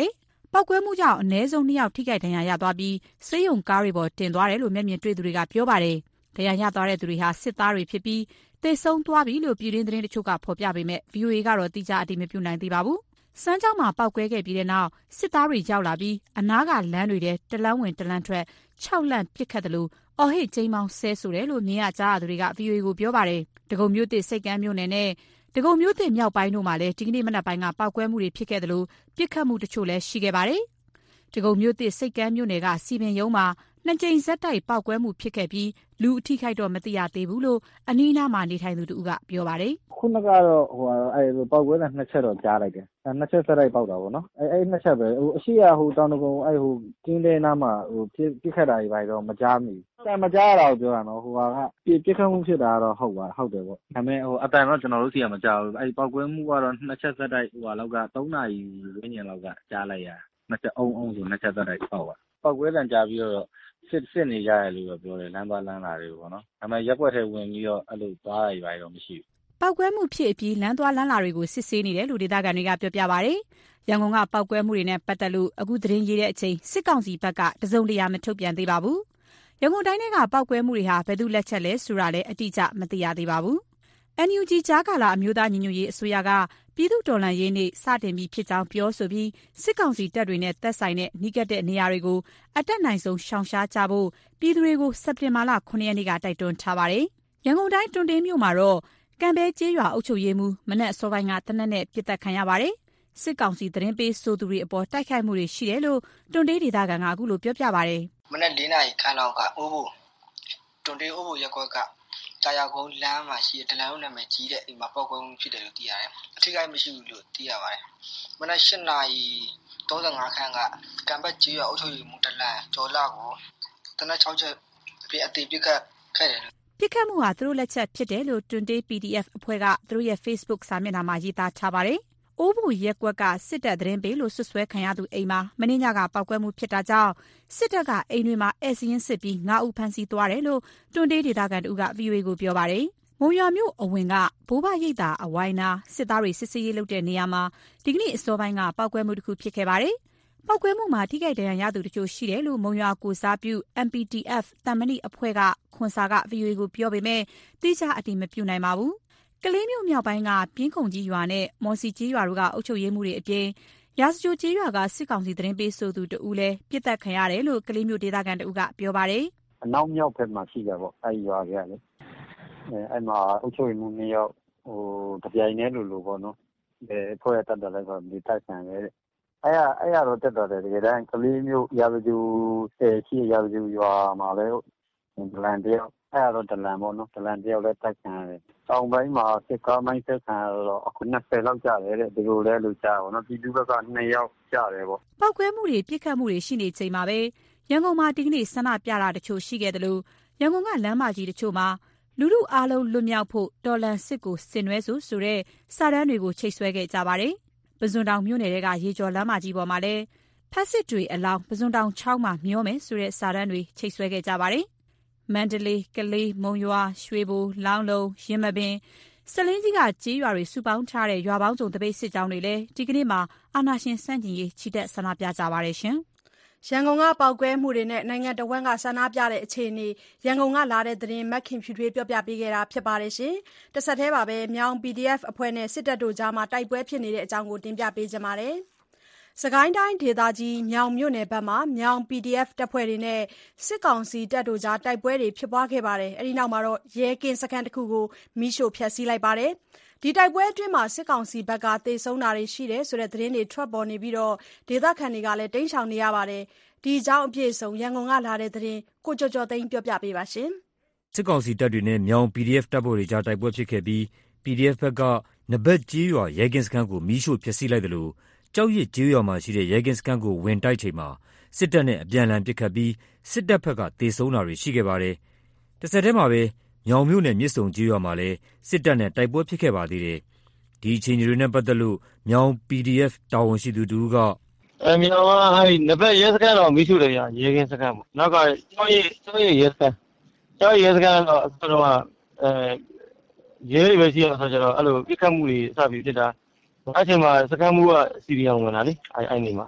ပောက်ကွဲမှုကြောင့်အနည်းဆုံးနှစ်ယောက်ထိခိုက်ဒဏ်ရာရသွားပြီးဆေးရုံကားတွေပေါ်တင်သွားတယ်လို့မျက်မြင်တွေ့သူတွေကပြောပါတယ်။ဒဏ်ရာရသွားတဲ့သူတွေဟာစစ်သားတွေဖြစ်ပြီးသေဆုံးသွားပြီလို့ပြည်တွင်းသတင်းတချို့ကဖော်ပြပေမဲ့ ဗီအိုအေ ကတော့တိကျအတည်မပြုနိုင်သေးပါဘူး။စမ်းချောင်းမှာပောက်ကွဲခဲ့ပြီးတဲ့နောက်စစ်သားတွေရောက်လာပြီးအနားကလမ်းတွေထဲတလန်းဝင်တလန်းထွက်ခြောက်လန့်ပစ်ခတ်တယ်လို့အော်ဟစ်ကျိန်းမောင်းဆဲဆိုတယ်လို့မြင်ရကြားရသူတွေက ဗီအိုအေ ကိုပြောပါတယ်။ဒဂုံမြို့သစ်စိတ်ကမ်းမြို့နယ်နဲ့ဒဂုံမြို့သစ်မြောက်ပိုင်းတို့မှာလည်းဒီကနေ့မနက်ပိုင်းကပောက်ကွဲမှုတွေဖြစ်ခဲ့တယ်လို့ပစ်ခတ်မှုတချို့လည်းရှိခဲ့ပါတယ်။ဒဂုံမြို့သစ်စိတ်ကမ်းမြို့နယ်ကစီပင်ရုံးမှာနှစ်ကြိမ်ဆက်တိုက်ပောက်ကွဲမှုဖြစ်ခဲ့ပြီးလူအထိခိုက်တော့မသိရသေးဘူးလို့အနီးနားမှာနေထိုင်သူတူကပြောပါတယ်။ခုနကတော့ဟိုအဲပောက်ကွဲတဲ့နှစ်ချက်တော့ကြားလိုက်တယ်။အဲနှစ်ချက်ဆက်တိုက်ပောက်တာပေါ့နော်။အဲအဲနှစ်ချက်ပဲဟိုအရှိရဟိုတောင်တကုံအဲဟိုကင်းတဲ့နားမှာဟိုပြစ်ပြစ်ခတ်တာတွေပါတော့မကြားမိဘူး။အဲမကြားရတာကိုပြောတာနော်ဟိုကပြစ်ပြစ်ခတ်မှုဖြစ်တာတော့ဟုတ်ပါဟုတ်တယ်ပေါ့။ဒါပေမဲ့ဟိုအတန်တော့ကျွန်တော်တို့စီကမကြားဘူး။အဲပောက်ကွဲမှုကတော့နှစ်ချက်ဆက်တိုက်ဟိုဟာလောက်ကသုံးနာရီဝန်းကျင်လောက်ကကြားလိုက်ရ။နှစ်ချက်အုံအုံဆိုနှစ်ချက်ဆက်တိုက်ပောက်ပါ။ပောက်ကွဲတန်ကြားပြီးတော့စစ်စစ်နေကြရလို့ပြောတယ်လမ်းသွားလမ်းလာတွေပေါ့နော်ဒါပေမဲ့ရက်ွက်ထဲဝင်ပြီးတော့အဲ့လိုသွားရပါတော့မရှိဘူးပောက်ကွဲမှုဖြစ်ပြီးလမ်းသွားလမ်းလာတွေကိုစစ်ဆေးနေတယ်လို့ဒေသခံတွေကပြောပြပါဗျ။ရန်ကုန်ကပောက်ကွဲမှုတွေနဲ့ပတ်သက်လို့အခုသတင်းရေးတဲ့အချိန်စစ်ကောင်စီဘက်ကတစုံတရာမထုတ်ပြန်သေးပါဘူး။ရန်ကုန်တိုင်းထဲကပောက်ကွဲမှုတွေဟာဘယ်သူလက်ချက်လဲဆိုတာလည်းအတိအကျမသိရသေးပါဘူး။ အန် ယူ ဂျီ ကြားကာလအမျိုးသားညီညွတ်ရေးအစိုးရကပြည်သူ့တော်လှန်ရေးနေ့စတင်ပြီးဖြစ်ကြောင်းပြောဆိုပြီးစစ်ကောင်စီတပ်တွေနဲ့သက်ဆိုင်တဲ့နှိကက်တဲ့နေရာတွေကိုအတက်နိုင်ဆုံးရှောင်ရှားကြဖို့ပြည်သူတွေကိုစက်တင်ဘာလခုနှစ်ရက်နေ့ကတိုက်တွန်းထားပါတယ်။ရန်ကုန်တိုင်းတွန်တေးမြို့မှာတော့ကံပဲကျေးရွာအုပ်ချုပ်ရေးမှူးမနက်အစောပိုင်းကတနက်နဲ့ပြစ်တက်ခံရပါတယ်။စစ်ကောင်စီသတင်းပေးဆိုသူတွေအပေါ်တိုက်ခိုက်မှုတွေရှိတယ်လို့တွန်တေးဒေသခံကအခုလိုပြောပြပါတယ်။မနက်၄နာရီခန့်လောက်ကအိုးဖို့တွန်တေးအိုးဖို့ရက်ကွက်ကတာယာကုန်းလမ်းမှာရှိတဲ့ဒလန်ဦးနာမည်ကြီးတဲ့အိမ်မှာပောက်ကွဲမှုဖြစ်တယ်လို့သိရတယ်။အထိကိမရှိဘူးလို့သိရပါတယ်။မနက်၈နာရီ၃၅ခန်းကကံဘက်ကျေးရွာအုပ်ချုပ်ရေးမှူးဒလန်ကျော်လာကိုတနက်၆ချက်ပြအသေးပြခတ်ခဲ့တယ်လို့ပြစ်ခတ်မှုဟာသူတို့လက်ချက်ဖြစ်တယ်လို့တွန်တေး ပီ ဒီ အက်ဖ် အဖွဲ့ကသူတို့ရဲ့ Facebook စာမျက်နှာမှာရေးသားထားပါတယ်။အိုးဘူးရက်ကွက်ကစစ်တပ်သတင်းပေးလို့ဆွဆွဲခံရသူအိမ်မှာမင်းညကပောက်ကွဲမှုဖြစ်တာကြောင့်စစ်တပ်ကအိမ်တွေမှာဧည့်စည်းရင်းစစ်ပြီးငါးဦးဖမ်းဆီးသွားတယ်လို့တွန်တေးဒေသခံတူက ဗီအိုအေ ကိုပြောပါတယ်။မုံရွာမြို့အဝင်ကဘိုးဘရိပ်သာအဝိုင်းနာစစ်သားတွေစစ်ဆေးရေးလုပ်တဲ့နေရာမှာဒီကနေ့အစောပိုင်းကပောက်ကွဲမှုတစ်ခုဖြစ်ခဲ့ပါတယ်။ပောက်ကွဲမှုမှာထိခိုက်ဒဏ်ရာရသူတချို့ရှိတယ်လို့မုံရွာကိုစားပြု အမ် ပီ တီ အက်ဖ် တမ္မဏိအဖွဲ့ကခွန်စာက ဗီအိုအေ ကိုပြောပေမဲ့တိကျအတည်မပြုနိုင်ပါဘူး။ကလေးမြို့မြောက်ပိုင်းကပြင်းခုန်ကြီးရွာနဲ့မော်စီကြီးရွာတို့ကအုပ်ချုပ်ရေးမှုတွေအပြင်ရာဇဂျိုကြီးရွာကစစ်ကောင်စီသတင်းပေးဆိုသူတဦးလည်းပြစ်တက်ခံရတယ်လို့ကလေးမြို့ဒေသခံတဦးကပြောပါတယ်။အနောက်မြောက်ဘက်မှာရှိတယ်ပေါ့အဲဒီရွာကလေအဲအဲ့မှာအုပ်ချုပ်ရေးမှုနှစ်ယောက်ဟိုတပြိုင်တည်းလို့လို့ပေါ့နော်အဲဖွဲ့တက်တယ်လည်းဆိုဒီတိုက်ဆန်လေအဲ့ရအဲ့ရတော့တက်တယ်တကယ်တမ်းကလေးမြို့ရာဇဂျိုအဲရှိရာဇဂျိုရွာမှာလည်းဒလန်တယောက်အဲ့ရတော့ဒလန်ပေါ့နော်ဒလန်တယောက်လည်းတိုက်ဆန်တယ်တောင်ပိုင်းမှာစစ်ကားမိုင်းဆက်ခံတော့အခုနှစ်ဆယ်လောက်ကြာတယ်တဲ့ဒီလိုလဲလို့ကြားပါတော့ပြည်သူဘက်ကနှစ်ယောက်ကြာတယ်ပေါ့ပောက်ကွဲမှုတွေပြစ်ခတ်မှုတွေရှိနေချိန်မှာပဲရန်ကုန်မှာဒီကနေ့ဆန္ဒပြတာတချို့ရှိခဲ့တယ်လို့ရန်ကုန်ကလမ်းမကြီးတချို့မှာလူလူအားလုံးလွတ်မြောက်ဖို့တော်လန်စစ်ကိုဆင်နွှဲဆိုဆိုတဲ့စာတမ်းတွေကိုချိတ်ဆွဲခဲ့ကြပါတယ်။ပဇွန်တောင်မြို့နယ်ကရေကျော်လမ်းမကြီးပေါ်မှာလည်းဖက်စစ်တွေအလောင်းပဇွန်တောင်ချောင်းမှာမျောမယ်ဆိုတဲ့စာတမ်းတွေချိတ်ဆွဲခဲ့ကြပါတယ်။မန္တလေးကလေးမုံရွာရွှေဘိုလောင်းလုံးရင်းမပင်စလင်းကြီးကကြေးရွာတွေစုပေါင်းထားတဲ့ရွာပေါင်းစုံတပိတ်စစ်ကြောင်းတွေလည်းဒီကနေ့မှာအာဏာရှင်စန့်ကျင်ရေးချီတက်ဆန္ဒပြကြပါတယ်ရှင်။ရန်ကုန်ကပောက်ကွဲမှုတွေနဲ့နိုင်ငံတော်ဝန်ကဆန္ဒပြတဲ့အခြေအနေရန်ကုန်ကလာတဲ့သတင်းမက်ခင်ဖြူထွေးပြောပြပေးခဲ့တာဖြစ်ပါတယ်ရှင်။တစ်ဆက်တည်းပါပဲမြောင် ပီ ဒီ အက်ဖ် အဖွဲ့နဲ့စစ်တပ်တို့ကြားမှာတိုက်ပွဲဖြစ်နေတဲ့အကြောင်းကိုတင်ပြပေးကြပါမယ်။စကိုင်းတိုင်းဒေသကြီးမြောင်မြို့နယ်ဘက်မှာမြောင် ပီ ဒီ အက်ဖ် တပ်ဖွဲ့တွေနဲ့စစ်ကောင်စီတပ်တို့ကြားတိုက်ပွဲတွေဖြစ်ပွားခဲ့ပါတယ်။အဲဒီနောက်မှာတော့ရဲကင်းစခန်းတစ်ခုကိုမိရှို့ဖျက်ဆီးလိုက်ပါတယ်။ဒီတိုက်ပွဲအတွင်းမှာစစ်ကောင်စီဘက်ကသေဆုံးတာတွေရှိတယ်ဆိုတဲ့သတင်းတွေထွက်ပေါ်နေပြီးတော့ဒေသခံတွေကလည်းတိမ်းရှောင်နေရပါတယ်။ဒီအကြောင်းအပြည့်အစုံရန်ကုန်ကလာတဲ့သတင်းကိုကျော်ကျော်သိန်းပြောပြပေးပါရှင်။စစ်ကောင်စီတပ်တွေနဲ့မြောင် ပီ ဒီ အက်ဖ် တပ်ဖွဲ့တွေကြားတိုက်ပွဲဖြစ်ခဲ့ပြီး ပီ ဒီ အက်ဖ် ဘက်ကနဘက်ကြီးရွာရဲကင်းစခန်းကိုမိရှို့ဖျက်ဆီးလိုက်တယ်လို့ကြောက်ရစ်ကျေးရွာမှာရှိတဲ့ရဲကင်းစခန်းကိုဝင်တိုက်ချိန်မှာစစ်တပ်နဲ့အပြန်အလှန်ပစ်ခတ်ပြီးစစ်တပ်ဘက်ကသေဆုံးတာတွေရှိခဲ့ပါတယ်။တစ်ဆက်တည်းမှာပဲမြောင်မြို့နယ်မြစ်ဆုံကျေးရွာမှာလည်းစစ်တပ်နဲ့တိုက်ပွဲဖြစ်ခဲ့ပါသေးတယ်။ဒီအခြေအနေတွေနဲ့ပတ်သက်လို့မြောင် ပီ ဒီ အက်ဖ် တာဝန်ရှိသူတူကအဲမြောင်ကအဲဒီနဘက်ရဲစခန်းတော့မိရှုတယ်ဗျာရဲကင်းစခန်းပေါ့နောက်ကကြောက်ရစ်ကြောက်ရစ်ရဲစခန်းကြောက်ရစ်ရဲစခန်းတော့ဆိုတော့အဲရဲတွေပဲရှိအောင်ဆိုကြတော့အဲ့လိုပြစ်ခတ်မှုတွေစပြီးဖြစ်တာအဲ့ချိန်မှာစကမ်းမှုကစီရီအောင်ဝင်လာလေအဲ့အဲ့နေမှာနော်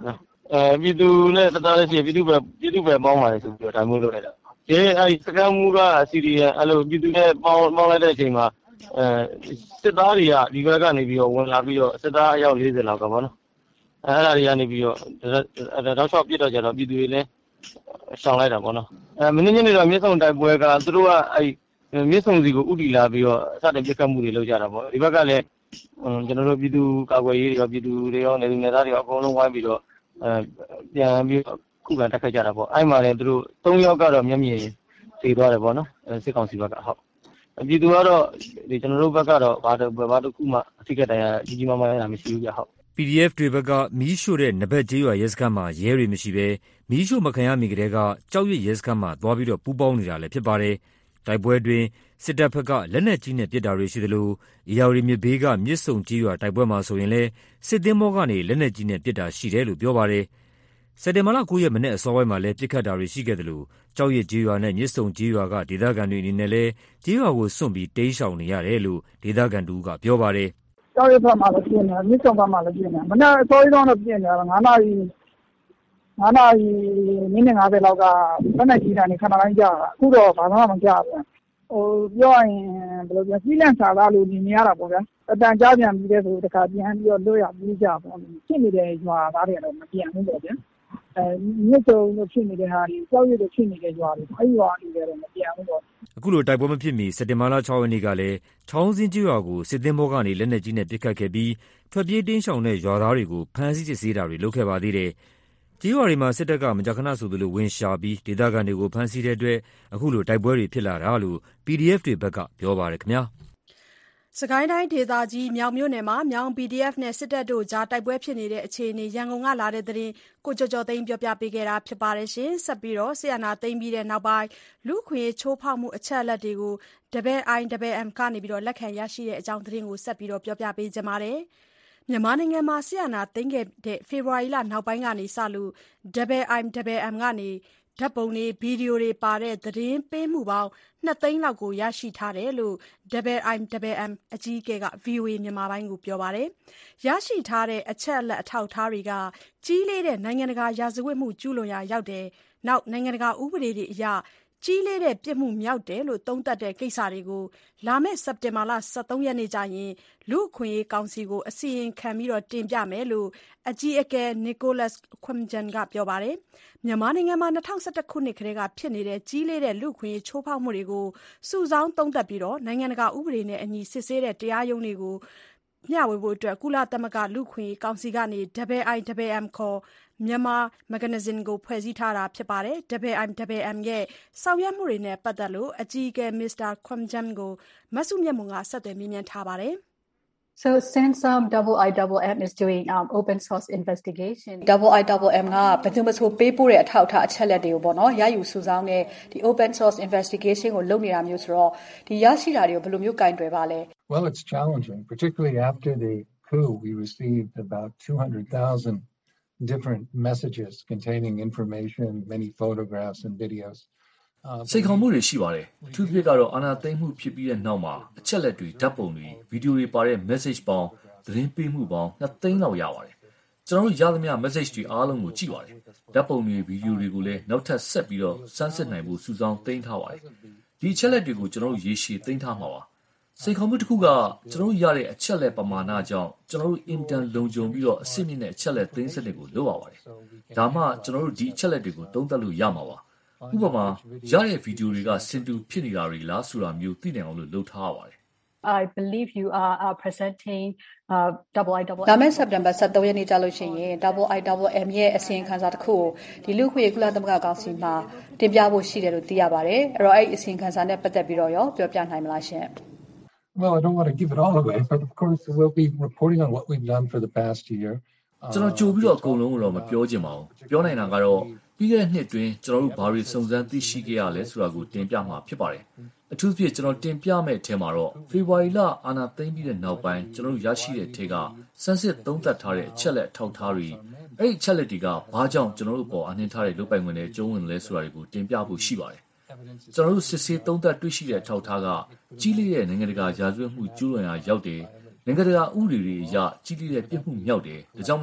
အဲပြည်သူနဲ့တသားလေးရှိပြည်သူပဲပြည်သူပဲပေါင်းပါတယ်ဆိုပြီးတော့ဒါမျိုးလုပ်လိုက်တာဒီအဲဒီစကမ်းမှုကစီရီယန်အဲ့လိုပြည်သူနဲ့ပေါင်းပေါင်းလိုက်တဲ့အချိန်မှာအဲစစ်သားတွေကဒီဘက်ကနေပြီးတော့ဝင်လာပြီးတော့စစ်သားအယောက်၄၀လောက်ကပေါ့နော်အဲအဲ့ဒါတွေကနေပြီးတော့တောက်လျှောက်ပြစ်တော့ကြတော့ပြည်သူတွေလည်းရှောင်လိုက်တာပေါ့နော်အဲမင်းညနေတော့မြစ်ဆုံတိုက်ပွဲကသူတို့ကအဲမြစ်ဆုံစီကိုဥတီလာပြီးတော့စတင်ပြစ်ခတ်မှုတွေလုပ်ကြတာပေါ့ဒီဘက်ကလည်းကျွန်တော်တို့ပြည်သူကာကွယ်ရေးတွေရောပြည်သူတွေရောနေလူနေသားတွေရောအကုန်လုံးဝိုင်းပြီးတော့အဲပြန်ပြီးခုခံတက်ခတ်ကြတာပေါ့အဲ့မှာလည်းသူတို့၃ယောက်ကတော့မျက်မြင်သေသွားတယ်ပေါ့နော်စစ်ကောင်စီဘက်ကဟုတ်ပြည်သူကတော့ဒီကျွန်တော်တို့ဘက်ကတော့ဘာဘာတစ်ခုမှအထိကတရားကြီးကြီးမားမားရမရှိဘူးကြဟုတ်ပီ ဒီ အက်ဖ် တွေဘက်ကမီးရှို့တဲ့နဘက်ကျေးရွာရဲစခန်းမှာရဲတွေမရှိဘဲမီးရှို့မခံရမီကတည်းကကြောက်ရွံ့ရဲစခန်းမှာသွားပြီးတော့ပူးပေါင်းနေတာလည်းဖြစ်ပါတယ်တိုက်ပွဲတွင်စစ်တပ်ဘက်ကလက်နက်ကြီးနဲ့ပစ်တာတွေရှိသလိုအေရဝတီမြစ်ဘေးကမြစ်ဆုံကြီးရွာတိုက်ပွဲမှာဆိုရင်လည်းစစ်သင်းဘောကနေလက်နက်ကြီးနဲ့ပစ်တာရှိတယ်လို့ပြောပါတယ်စက်တင်ဘာလ၉ရက်မနေ့အစောပိုင်းမှာလည်းပစ်ခတ်တာတွေရှိခဲ့သလိုကြောက်ရည်ကြီးရွာနဲ့မြစ်ဆုံကြီးရွာကဒေသခံတွေအနေနဲ့လည်းကြီးရွာကိုစွန့်ပြီးတိမ်းရှောင်နေရတယ်လို့ဒေသခံတို့ကပြောပါတယ်ကြောက်ရည်ဘက်မှာလည်းပြင်းနေမြစ်ဆုံဘက်မှာလည်းပြင်းနေမနေ့အစောကြီးတော့ပြင်းနေတာငါးနာရီငါးနာရီမိနစ်၅၀လောက်ကလက်နက်ကြီးတာနေခဏတိုင်းကြာအခုတော့ဘာမှမကြာဘူးဟိုပြောရင်ဘယ်လိုပြောစီးလန့်စာသားလို့နေနေရတာပေါ့ဗျာအတန်ကြားပြန်ပြီးတဲ့ဆိုတခါပြန်ပြီးတော့လွတ်ရပြီးကြပေါ့ဖြစ်နေတဲ့ရွာသားတွေတော့မပြန်ဘူးပေါ့ဗျာအဲမြစ်စုံလို့ဖြစ်နေတဲ့ဟာတွေကြောက်ရွံ့လို့ဖြစ်နေတဲ့ရွာတွေအဲဒီရွာတွေလည်းမပြန်ဘူးပေါ့အခုလိုတိုက်ပွဲမဖြစ်မီစက်တင်ဘာလ၆ရက်နေ့ကလည်းချောင်းစင်းကျွော်ကိုစစ်သင်းဘောကနေလက်နက်ကြီးနဲ့ပစ်ခတ်ခဲ့ပြီးထွက်ပြေးတင်းရှောင်တဲ့ရွာသားတွေကိုဖမ်းဆီးစစ်ဆေးတာတွေလုပ်ခဲ့ပါသေးတယ်ကျေးရွာတွေမှာစစ်တပ်ကမကြာခဏဆိုသလိုဝင်ရှာပြီးဒေသခံတွေကိုဖမ်းဆီးတဲ့အတွက်အခုလိုတိုက်ပွဲတွေဖြစ်လာတာလို့ ပီ ဒီ အက်ဖ် တွေဘက်ကပြောပါတယ်ခင်ဗျာစကိုင်းတိုင်းဒေသကြီးမြောင်မြို့နယ်မှာမြောင် ပီ ဒီ အက်ဖ် နဲ့စစ်တပ်တို့ကြားတိုက်ပွဲဖြစ်နေတဲ့အခြေအနေရန်ကုန်ကလာတဲ့သတင်းကိုကျော်ကျော်သိန်းပြောပြပေးခဲ့တာဖြစ်ပါတယ်ရှင်ဆက်ပြီးတော့ဆီယနာသိန်းပြီးတဲ့နောက်ပိုင်းလူခွေချိုးဖောက်မှုအချက်အလက်တွေကို Double I Double M ကနေပြီးတော့လက်ခံရရှိတဲ့အကြောင်းသတင်းကိုဆက်ပြီးတော့ပြောပြပေးကြပါမယ်မြန်မာနိုင်ငံမှာဆီယနာသိန်းခဲ့တဲ့ဖေဖော်ဝါရီလနောက်ပိုင်းကနေစလို့ Double I Double M ကနေဓာတ်ပုံတွေဗီဒီယိုတွေပါတဲ့သတင်းပေးမှုပေါင်းနှစ်သိန်းလောက်ကိုရရှိထားတယ်လို့ Double I Double M အကြီးအကဲက ဗွီအိုအေ မြန်မာပိုင်းကိုပြောပါတယ်။ရရှိထားတဲ့အချက်အလက်အထောက်အထားတွေကကြီးလေးတဲ့နိုင်ငံတကာရာဇဝတ်မှုကျူးလွန်ရာရောက်တယ်။နောက်နိုင်ငံတကာဥပဒေတွေအရကြီးလေးတဲ့ပြစ်မှုမြောက်တယ်လို့သုံးသပ်တဲ့ကိစ္စတွေကိုလာမယ့်စက်တင်ဘာလ၁၃ရက်နေ့ကျရင်လူ့အခွင့်အရေးကောင်စီကိုအစီရင်ခံပြီးတော့တင်ပြမယ်လို့အကြီးအကဲ Nicholas Koumjian ကပြောပါတယ်။မြန်မာနိုင်ငံမှာ၂၀၁၁ခုနှစ်ကတည်းကဖြစ်နေတဲ့ကြီးလေးတဲ့လူ့အခွင့်အရေးချိုးဖောက်မှုတွေကိုစုဆောင်းသုံးသပ်ပြီးတော့နိုင်ငံတကာဥပဒေနဲ့အညီစစ်ဆေးတဲ့တရားရုံးတွေကိုမျှဝေဖို့အတွက်ကုလသမဂ္ဂလူ့အခွင့်အရေးကောင်စီကနေ Double I Double M ခေါ်မြန်မာ mechanism ကိုဖွဲ့စည်းထားတာဖြစ်ပါတယ်။ Double I Double M ရဲ့ဆောင်ရွက်မှုတွေနဲ့ပတ်သက်လို့အကြီးအကဲ Mr. Koumjian ကိုမဆုမြတ်မွန်ကဆက်သွယ်မေးမြန်းထားပါတယ်။ So since um, Double I Double M is doing um, open source investigation, Double I Double M ကဘယ်သူမှဆိုပေးပို့တဲ့အထောက်အထားအချက်အလက်တွေကိုပေါ့နော်ရယူစုဆောင်းတဲ့ဒီ open source investigation ကိုလုပ်နေတာမျိုးဆိုတော့ဒီရရှိတာတွေကိုဘယ်လိုမျိုးကင်တွယ်ပါလဲ Well, it's challenging, particularly after the coup. We received about two hundred thousand different messages containing information, many photographs and videos. စိတ်ခေါ်မှုတွေရှိပါတယ်အထူးသဖြင့်ကတော့အာဏာသိမ်းမှုဖြစ်ပြီးတဲ့နောက်မှာအချက်လက်တွေဓာတ်ပုံတွေဗီဒီယိုတွေပါတဲ့ message ပေါင်းသတင်းပေးမှုပေါင်းနှစ်သိန်းလောက်ရပါတယ်ကျွန်တော်တို့ရသမျှ message တွေအားလုံးကိုကြည့်ပါတယ်ဓာတ်ပုံတွေဗီဒီယိုတွေကိုလည်းနောက်ထပ်ဆက်ပြီးတော့စမ်းစစ်နိုင်ဖို့စုဆောင်းသိမ်းထားပါတယ်ဒီအချက်လက်တွေကိုကျွန်တော်တို့ရေရှည်သိမ်းထားမှာပါစိတ်ခေါ်မှုတစ်ခုကကျွန်တော်တို့ရတဲ့အချက်လက်ပမာဏကြောင့်ကျွန်တော်တို့ intern လုံခြုံပြီးတော့အစစ်မြင့်တဲ့အချက်လက်သိမ်းစနစ်ကိုလုပ်ရပါတယ်ဒါမှကျွန်တော်တို့ဒီအချက်လက်တွေကိုသုံးသပ်လို့ရမှာပါဥပမာရတဲ့ဗီဒီယိုတွေကစင်တူဖြစ်နေတာတွေလားဆိုတာမျိုးသိနိုင်အောင်လို့လုပ်ထားရပါတယ် I believe you are, are presenting uh, Double I Double M လာမယ့်စက်တင်ဘာ၁၃ရက်နေ့ကြာလို့ရှိရင် Double I Double M ရဲ့အစီရင်ခံစာတစ်ခုကိုဒီလူ့ခွင့်ရေးကုလသမဂ္ဂကောင်စီမှာတင်ပြဖို့ရှိတယ်လို့သိရပါတယ်အဲ့တော့အဲ့ဒီအစီရင်ခံစာနဲ့ပတ်သက်ပြီးတော့ရောပြောပြနိုင်မလားရှင် Well, I don't want to give it all away, but of course we'll be reporting on what we've done for the past year. ကျွန်တော်ကြိုပြီးတော့အကုန်လုံးကိုတော့မပြောချင်ပါဘူးပြောနိုင်တာကတော့ပြီးခဲ့တဲ့နှစ်တွင်ကျွန်တော်တို့ဘာတွေစုံစမ်းသိရှိခဲ့ရလဲဆိုတာကိုတင်ပြမှာဖြစ်ပါတယ်အထူးသဖြင့်ကျွန်တော်တင်ပြမဲ့အထက်မှာတော့ဖေဖော်ဝါရီလအာဏာသိမ်းပြီးတဲ့နောက်ပိုင်းကျွန်တော်တို့ရရှိတဲ့ထဲကစမ်းစစ်သုံးသပ်ထားတဲ့အချက်လက်အထောက်အထားတွေအဲ့ဒီအချက်လက်တွေကဘာကြောင့်ကျွန်တော်တို့ပေါ်အနှင်းထားတဲ့လုပ်ပိုင်ခွင့်နဲ့ကျုံးဝင်လဲဆိုတာတွေကိုတင်ပြဖို့ရှိပါတယ်ကျွန်တော်တို့စစ်ဆေးသုံးသပ်တွေ့ရှိတဲ့အထောက်အထားကကြီးလေးတဲ့နိုင်ငံတကာရာဇဝတ်မှုကျူးလွန်ရာရောက်တယ်နိုင်ငံတကာဥပဒေတွေအရကြီးလေးတဲ့ပြစ်မှုမြောက်တယ်ဒါကြောင့်မလို့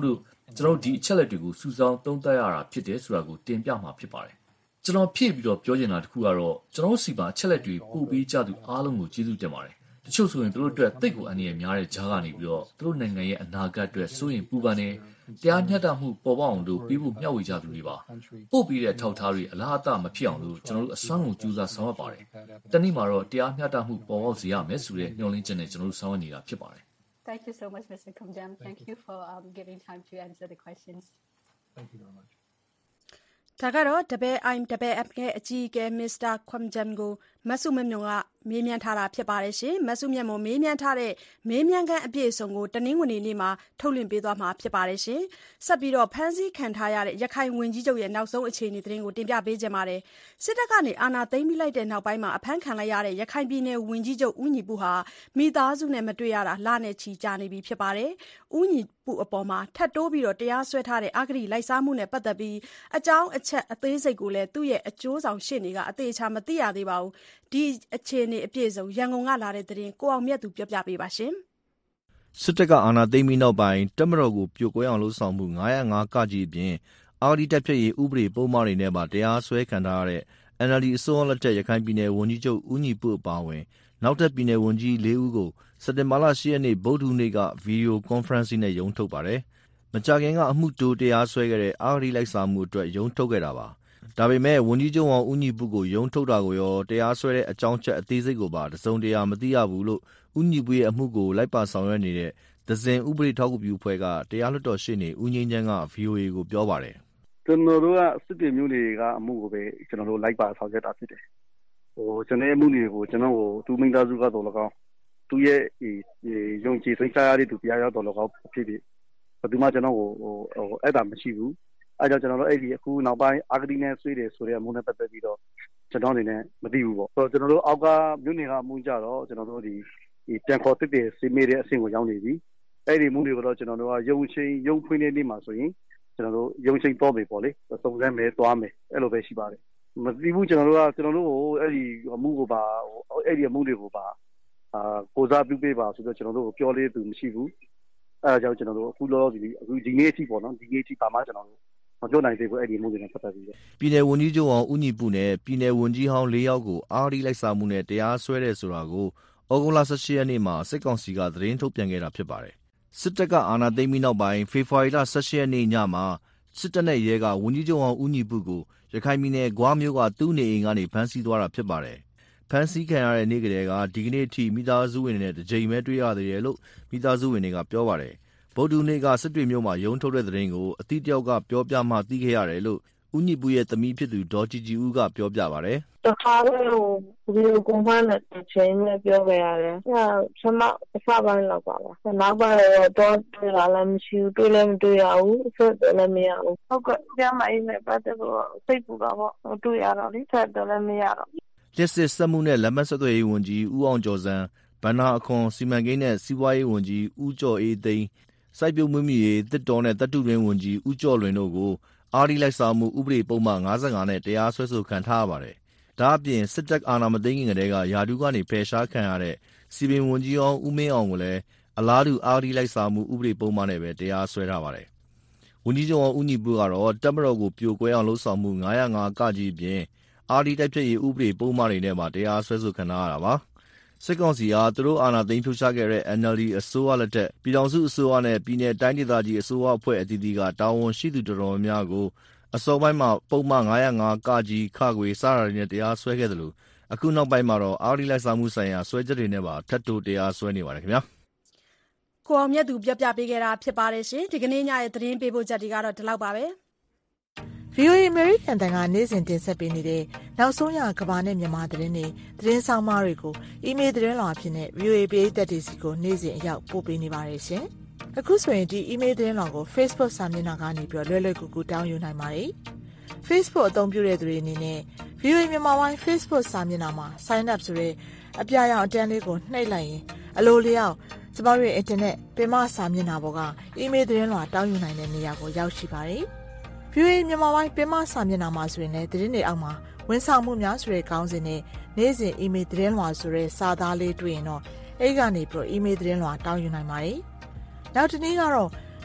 ကျွန်တော်ဒီအချက်လက်တွေကိုစူးစောင်းသုံးသပ်ရတာဖြစ်တယ်ဆိုတာကိုတင်ပြမှာဖြစ်ပါတယ်ကျွန်တော်ဖြည့်ပြီးတော့ပြောချင်တာတစ်ခုကတော့ကျွန်တော်စီပါအချက်လက်တွေပို့ပေးကြသူအားလုံးကိုကျေးဇူးတင်ပါတယ်တချို့ဆိုရင်တို့အတွက်တိတ်ကိုအနည်းအများတဲ့ဂျားကနေပြီးတော့တို့နိုင်ငံရဲ့အနာဂတ်အတွက်စိုးရင်ပူပန်နေတရားမျှတမှုပေါ်ပေါက်အောင်လို့ပြီးဖို့မျှဝေကြသူတွေပါပို့ပြီးတဲ့ထောက်ထားတွေအလားအသမဖြစ်အောင်လို့ကျွန်တော်တို့အစွမ်းကုန်ကြိုးစားဆောင်ရွက်ပါတယ်တနည်းမှာတော့တရားမျှတမှုပေါ်ပေါက်စေရမယ်ဆိုတဲ့ညှော်လင့်ချက်နဲ့ကျွန်တော်တို့ဆောင်ရွက်နေတာဖြစ်ပါတယ် Thank you so much, Mister Khomjam. Thank you for um, giving time to answer the questions. Thank you very much. ဒါကတော့တပည့် I'm တပည့် app ရဲ့အကြီးအကဲ Mister Khomjam ကိုမဆုမမြုံကမေးမြန်းထားတာဖြစ်ပါတယ်ရှင်မဆုမြတ်မမေးမြန်းထားတဲ့မေးမြန်းခန်းအပြည့်အစုံကိုတနင်္ဂနွေနေ့မှာထုတ်လွှင့်ပေးသွားမှာဖြစ်ပါတယ်ရှင်ဆက်ပြီးတော့ဖမ်းဆီးခံထားရတဲ့ရခိုင်ဝန်ကြီးချုပ်ရဲ့နောက်ဆုံးအခြေအနေသတင်းကိုတင်ပြပေးကြပါမယ်စစ်တပ်ကနေအာဏာသိမ်းပြီးလိုက်တဲ့နောက်ပိုင်းမှာအဖမ်းခံလိုက်ရတဲ့ရခိုင်ပြည်နယ်ဝန်ကြီးချုပ်ဦးညီပုဟာမိသားစုနဲ့မတွေ့ရတာလနဲ့ချီကြာနေပြီဖြစ်ပါတယ်ဦးညီပုအပေါ်မှာထပ်တိုးပြီးတော့တရားစွဲထားတဲ့အဂတိလိုက်စားမှုနဲ့ပတ်သက်ပြီးအကြောင်းအချက်အသေးစိတ်ကိုလည်းသူ့ရဲ့အကျိုးဆောင်ရှေ့နေကအသေးချာမသိရသေးပါဘူးဒီအခြေအနေအပြည့်စုံရန်ကုန်ကလာတဲ့သတင်းကိုအောင်မြတ်သူပြောပြပေးပါရှင်စစ်တပ်ကအာဏာသိမ်းပြီးနောက်ပိုင်းတပ်မတော်ကိုပြိုကွဲအောင်လှုံ့ဆော်မှု၅၀၅ကကြီးအပြင်အာဒီတပ်ဖြတ်ရေးဥပဒေပုံမှန်တွေနဲ့ပါတရားစွဲခံထားရတဲ့ N L D အစိုးရလက်ထက်ရခိုင်ပြည်နယ်ဝန်ကြီးချုပ်ဦးညီပုအပါအဝင်နောက်ထပ်ပြည်နယ်ဝန်ကြီး၄ဦးကိုစက်တင်ဘာလ၈ရက်နေ့ဗုဒ္ဓဟူးနေ့ကဗီဒီယိုကွန်ဖရင့်နဲ့ရုံးထုတ်ပါတယ်။မကြာခင်ကအမှုတိုးတရားစွဲခဲ့တဲ့အာဒီလိုက်စားမှုအတွက်ရုံးထုတ်ခဲ့တာပါ။ဒါပေမဲ့ဝန်ကြီးချုပ်အောင်ဦးညီပုကိုရုံးထုတ်တာကိုရောတရားစွဲတဲ့အကြောင်းချက်အသေးစိတ်ကိုပါတစုံတရာမသိရဘူးလို့ဦးညီပုရဲ့အမှုကိုလိုက်ပါဆောင်ရွက်နေတဲ့ဒဇင်ဥပဒေထောက်ကူပြုဖွဲ့ကတရားလွှတ်တော်ရှေ့နေဦးငိမ့်ချမ်းက ဗီအိုအေ ကိုပြောပါတယ်။ကျွန်တော်တို့ကစစ်တေမျိုးတွေကအမှုကိုပဲကျွန်တော်တို့လိုက်ပါဆောင်ရွက်တာဖြစ်တယ်။ဟိုကျွန်တော်ရဲ့အမှုတွေကိုကျွန်တော်ကိုသူမိသားစုကတော့၎င်းသူရဲ့ဒီယုံကြည်စိတ်ချရတဲ့သူတရားရောက်တော့၎င်းဖြစ်ဖြစ်ဘယ်သူမှကျွန်တော်ကိုဟိုဟိုအဲ့ဒါမရှိဘူး။အဲကြောင့်ကျွန်တော်တို့အဲ့ဒီအခုနောက်ပိုင်းအာဂတိနဲ့ဆွေးတယ်ဆိုတဲ့အမှုနဲ့ပတ်သက်ပြီးတော့ကျွန်တော်အနေနဲ့မသိဘူးပေါ့။ဆိုတော့ကျွန်တော်တို့အောက်ကမြို့နယ်ကအမှုကြတော့ကျွန်တော်တို့ဒီဒီပြန်ခေါ်တစ်တဲ့စီမေးတဲ့အဆင့်ကိုရောက်နေပြီ။အဲ့ဒီမှုတွေကိုတော့ကျွန်တော်တို့ကယုံချင်းယုံဖွင့်နေနေမှာဆိုရင်ကျွန်တော်တို့ယုံချင်းတော့ပြီပေါ့လေ။စုံစမ်းမယ်သွားမယ်အဲ့လိုပဲရှိပါတယ်။မသိဘူးကျွန်တော်တို့ကကျွန်တော်တို့ကိုအဲ့ဒီအမှုကိုပါအဲ့ဒီအမှုတွေကိုပါအာကိုစားပြုပေးပါဆိုတော့ကျွန်တော်တို့ကိုပြောလေးသူမရှိဘူး။အဲဒါကြောင့်ကျွန်တော်တို့အခုလောလောဆယ်အခုဒီနေ့အထိပေါ့နော်ဒီနေ့အထိပါမှကျွန်တော်တို့မပြောနိုင်သေးဘူးအဲ့ဒီမှုတွေနဲ့ပတ်သက်ပြီးပြည်နယ်ဝန်ကြီးချုပ်အောင်ဦးညီပုနဲ့ပြည်နယ်ဝန်ကြီးဟောင်း၄ယောက်ကိုအာဒီလိုက်စားမှုနဲ့တရားစွဲတယ်ဆိုတာကိုဩဂုတ်လ၁၈ရက်နေ့မှာစစ်ကောင်စီကသတင်းထုတ်ပြန်ခဲ့တာဖြစ်ပါတယ်။စစ်တပ်ကအာဏာသိမ်းပြီးနောက်ပိုင်းဖေဖော်ဝါရီလ၁၈ရက်နေ့ညမှာစစ်တပ်နဲ့ရဲကဝန်ကြီးချုပ်အောင်ဦးညီပုကိုရခိုင်ပြည်နယ်ဂွားမြို့ကသူ့နေအိမ်ကနေဖမ်းဆီးသွားတာဖြစ်ပါတယ်။ဖမ်းဆီးခံရတဲ့နေ့ကလေးကဒီကနေ့ထိမိသားစုဝင်တွေနဲ့တကြိမ်ပဲတွေ့ရသေးတယ်လို့မိသားစုဝင်တွေကပြောပါတယ်။ဗုဒ္ဓနေ့ကစစ်တွေမြို့မှာရုံးထုတ်တဲ့သတင်းကိုအတိတယောက်ကပြောပြမှသိခဲ့ရတယ်လို့ဦးညီပုရဲ့သမီးဖြစ်သူဒေါ်ကြည်ကြည်ဦးကပြောပြပါတယ်။တခါတော့ဗီဒီယိုကွန်ဖရင့်နဲ့ချိန်နဲ့ပြောခဲ့ရတယ်။အဲဆမအဖပိုင်းလောက်ပါပါ။နောက်ပိုင်းတော့တွေ့လာလည်းမရှိဘူးတွေ့လည်းမတွေ့ရဘူးဆက်တယ်လည်းမရဘူး။ဟုတ်ကဲ့ကျမအိမ်နဲ့ပတ်သက်လို့စိတ်ပူတာပေါ့တွေ့ရတော့လေဆက်တယ်လည်းမရတော့။လက်စစ်စက်မှုနဲ့လက်မှတ်ဆက်သွယ်ရေးဝန်ကြီးဦးအောင်ကျော်စံဗန္နာအခွန်စီမံကိန်းနဲ့စီးပွားရေးဝန်ကြီးဦးကျော်အေးသိန်းစိုက်ပျိုးမွေးမြူရေးတစ်တော်နဲ့တပ်တုတွင်ဝန်ကြီးဦးကျော်လွင်တို့ကိုအာဒီလိုက်စားမှုဥပဒေပုံမှန်၅၅နဲ့တရားစွဲဆိုခံထားရပါတယ်။ဒါအပြင်စစ်တပ်အာဏာမသိမ်းခင်ကတည်းကယာဒူးကနေဖယ်ရှားခံရတဲ့စီပင်ဝန်ကြီးအောင်ဦးမင်းအောင်ကိုလည်းအလားတူအာဒီလိုက်စားမှုဥပဒေပုံမှန်နဲ့ပဲတရားစွဲထားပါတယ်။ဝန်ကြီးချုပ်အောင်ဦးညီပုကတော့တပ်မတော်ကိုပြိုကွဲအောင်လှုံ့ဆော်မှု၅၀၅ကကြီးအပြင်အာဒီတိုက်ဖြတ်ရေးဥပဒေပုံမှန်တွေနဲ့မှတရားစွဲဆိုခံထားရတာပါ။စစ်ကောင်စီဟာသူတို့အာဏာသိမ်းဖြုတ်ချခဲ့တဲ့ N L D အစိုးရလက်ထက်ပြည်ထောင်စုအစိုးရနဲ့ပြည်내တိုင်းဒေသကြီးအစိုးရအဖွဲ့အသီးသီးကတာဝန်ရှိသူတော်တော်များကိုအစောပိုင်းမှာပုံမှန်၅၀၅ကကြီးခခွေစတာတွေနဲ့တရားစွဲခဲ့တယ်လို့အခုနောက်ပိုင်းမှာတော့အာဒီလိုက်စားမှုဆိုင်ရာစွဲချက်တွေနဲ့ပါထပ်တိုးတရားစွဲနေပါတယ်ခင်ဗျာ။ကိုအောင်မြတ်သူပြပြပေးခဲ့တာဖြစ်ပါတယ်ရှင်။ဒီကနေ့ညရဲ့သတင်းပေးပို့ချက်တွေကတော့ဒီလောက်ပါပဲ။ဗီအိုအေ American တန်ကနေ့စဉ်တင်ဆက်ပေးနေတဲ့နောက်ဆုံးရကဘာနဲ့မြန်မာသတင်းတွေသတင်းဆောင်မတွေကိုအီးမေးလ်သတင်းလွှာအဖြစ်နဲ့ ဗီအိုအေ ပရိသတ်တွေစီကိုနေ့စဉ်အရောက်ပို့ပေးနေပါတယ်ရှင်။အခုဆိုရင်ဒီအီးမေးလ်သတင်းလွှာကို Facebook စာမျက်နှာကနေပြီးလွယ်လွယ်ကူကူတောင်းယူနိုင်ပါတယ်။ Facebook အသုံးပြုတဲ့သူတွေအနေနဲ့ ဗီအိုအေမြန်မာပိုင်း Facebook စာမျက်နှာမှာ Sign up ဆိုတဲ့အပြာရောင်အတန်းလေးကိုနှိပ်လိုက်ရင်အလိုလျောက်ကျမတို့ရဲ့ Internet ပင်မစာမျက်နှာပေါ်ကအီးမေးလ်သတင်းလွှာတောင်းယူနိုင်တဲ့နေရာကိုရောက်ရှိပါတယ်။ဗီအိုအေမြန်မာပိုင်းပင်မစာမျက်နှာမှာဆိုရင်လည်းသတင်းတွေအောက်မှာဝန်ဆောင်မှုများဆိုတဲ့ခေါင်းစဉ်နဲ့နေ့စဉ်အီးမေးလ်သတင်းလွှာဆိုတဲ့စာသားလေးတွေ့ရင်တော့အဲ့ကနေပြီးတော့အီးမေးလ်သတင်းလွှာတောင်းယူနိုင်ပါတယ်။နောက်တစ်နည်းကတော့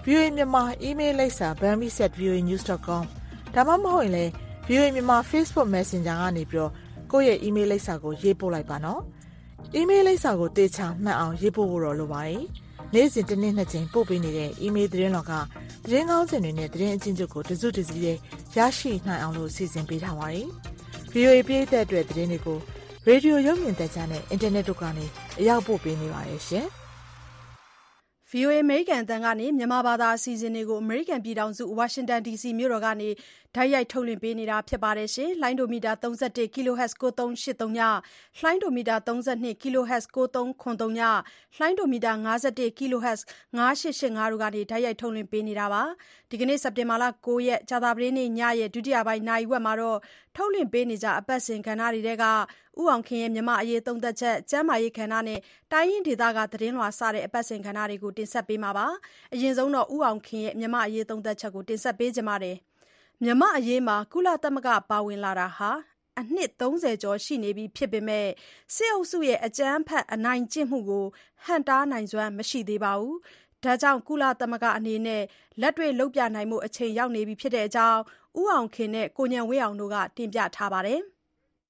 ဗွီအိုအေ မြန်မာ email လိပ်စာ burmese at voanews dot com ဒါမှမဟုတ်ရင်လည်း ဗွီအိုအေ မြန်မာ Facebook Messenger ကနေပြီးတော့ကိုယ့်ရဲ့ email လိပ်စာကိုရေးပို့လိုက်ပါနော်။ email လိပ်စာကိုတေချာမှတ်အောင်ရေးပို့ဖို့တော့လိုပါတယ်။နေ့စဉ်တစ်နေ့နှစ်ကြိမ်ပို့ပေးနေတဲ့ email သတင်းတော်ကသတင်းကောင်းစင်တွေနဲ့သတင်းအချင်းချုပ်ကိုတစုတစည်းရရှိနိုင်အောင်လို့စီစဉ်ပေးထားပါတယ်။ ဗွီအိုအေ ပြည်သက်အတွက်သတင်းတွေကိုရေဒီယိုရုပ်မြင်သံကြားနဲ့အင်တာနက်တို့ကနေအရောက်ပို့ပေးနေပါတယ်ရှင်။ဗွီအိုအေ အမေရိကန်အသံကနေမြန်မာဘာသာအစီအစဉ်တွေကိုအမေရိကန်ပြည်ထောင်စုဝါရှင်တန်ဒီစီမြို့တော်ကနေတိုက်ရိုက်ထုတ်လွှင့်ပေးနေတာဖြစ်ပါတယ်ရှင်။လိုင်းဒိုမီတာသုံး၁၁ kHz ကိုသုံး၈၃ည၊လိုင်းဒိုမီတာသုံး၂ kHz ကိုသုံး၇၃ည၊လိုင်းဒိုမီတာ၅၁ kHz ၅၈၈၅တို့ကနေတိုက်ရိုက်ထုတ်လွှင့်ပေးနေတာပါ။ဒီကနေ့စက်တင်ဘာလ၉ရက်ကြာသပတေးနေ့ညရဲ့ဒုတိယပိုင်းနာရီဝက်မှာတော့ထုတ်လွှင့်ပေးနေကြအပတ်စဉ်ကဏ္ဍတွေထဲကဥအောင်ခင်ရဲ့မြန်မာအရေးသုံးသက်ချက်ကျမ်းမာရေးကဏ္ဍနဲ့တိုင်းရင်းဒေသကသတင်းလွှာစတဲ့အပတ်စဉ်ကဏ္ဍတွေကိုတင်ဆက်ပေးမှာပါ။အရင်ဆုံးတော့ဥအောင်ခင်ရဲ့မြန်မာအရေးသုံးသက်ချက်ကိုတင်ဆက်ပေးကြပါမယ်။မြန်မာအရေးမှာကုလသမဂ္ဂပါဝင်လာတာဟာအနှစ်သုံးဆယ်ကျော်ရှိနေပြီဖြစ်ပေမဲ့စစ်အုပ်စုရဲ့အကြမ်းဖက်အနိုင်ကျင့်မှုကိုဟန့်တားနိုင်စွမ်းမရှိသေးပါဘူး။ဒါကြောင့်ကုလသမဂ္ဂအနေနဲ့လက်တွေ့လုပ်ပြနိုင်မှုအချိန်ရောက်နေပြီဖြစ်တဲ့အကြောင်းဥအောင်ခင်နဲ့ကိုဉာဏ်ဝင်းအောင်တို့ကတင်ပြထားပါတယ်။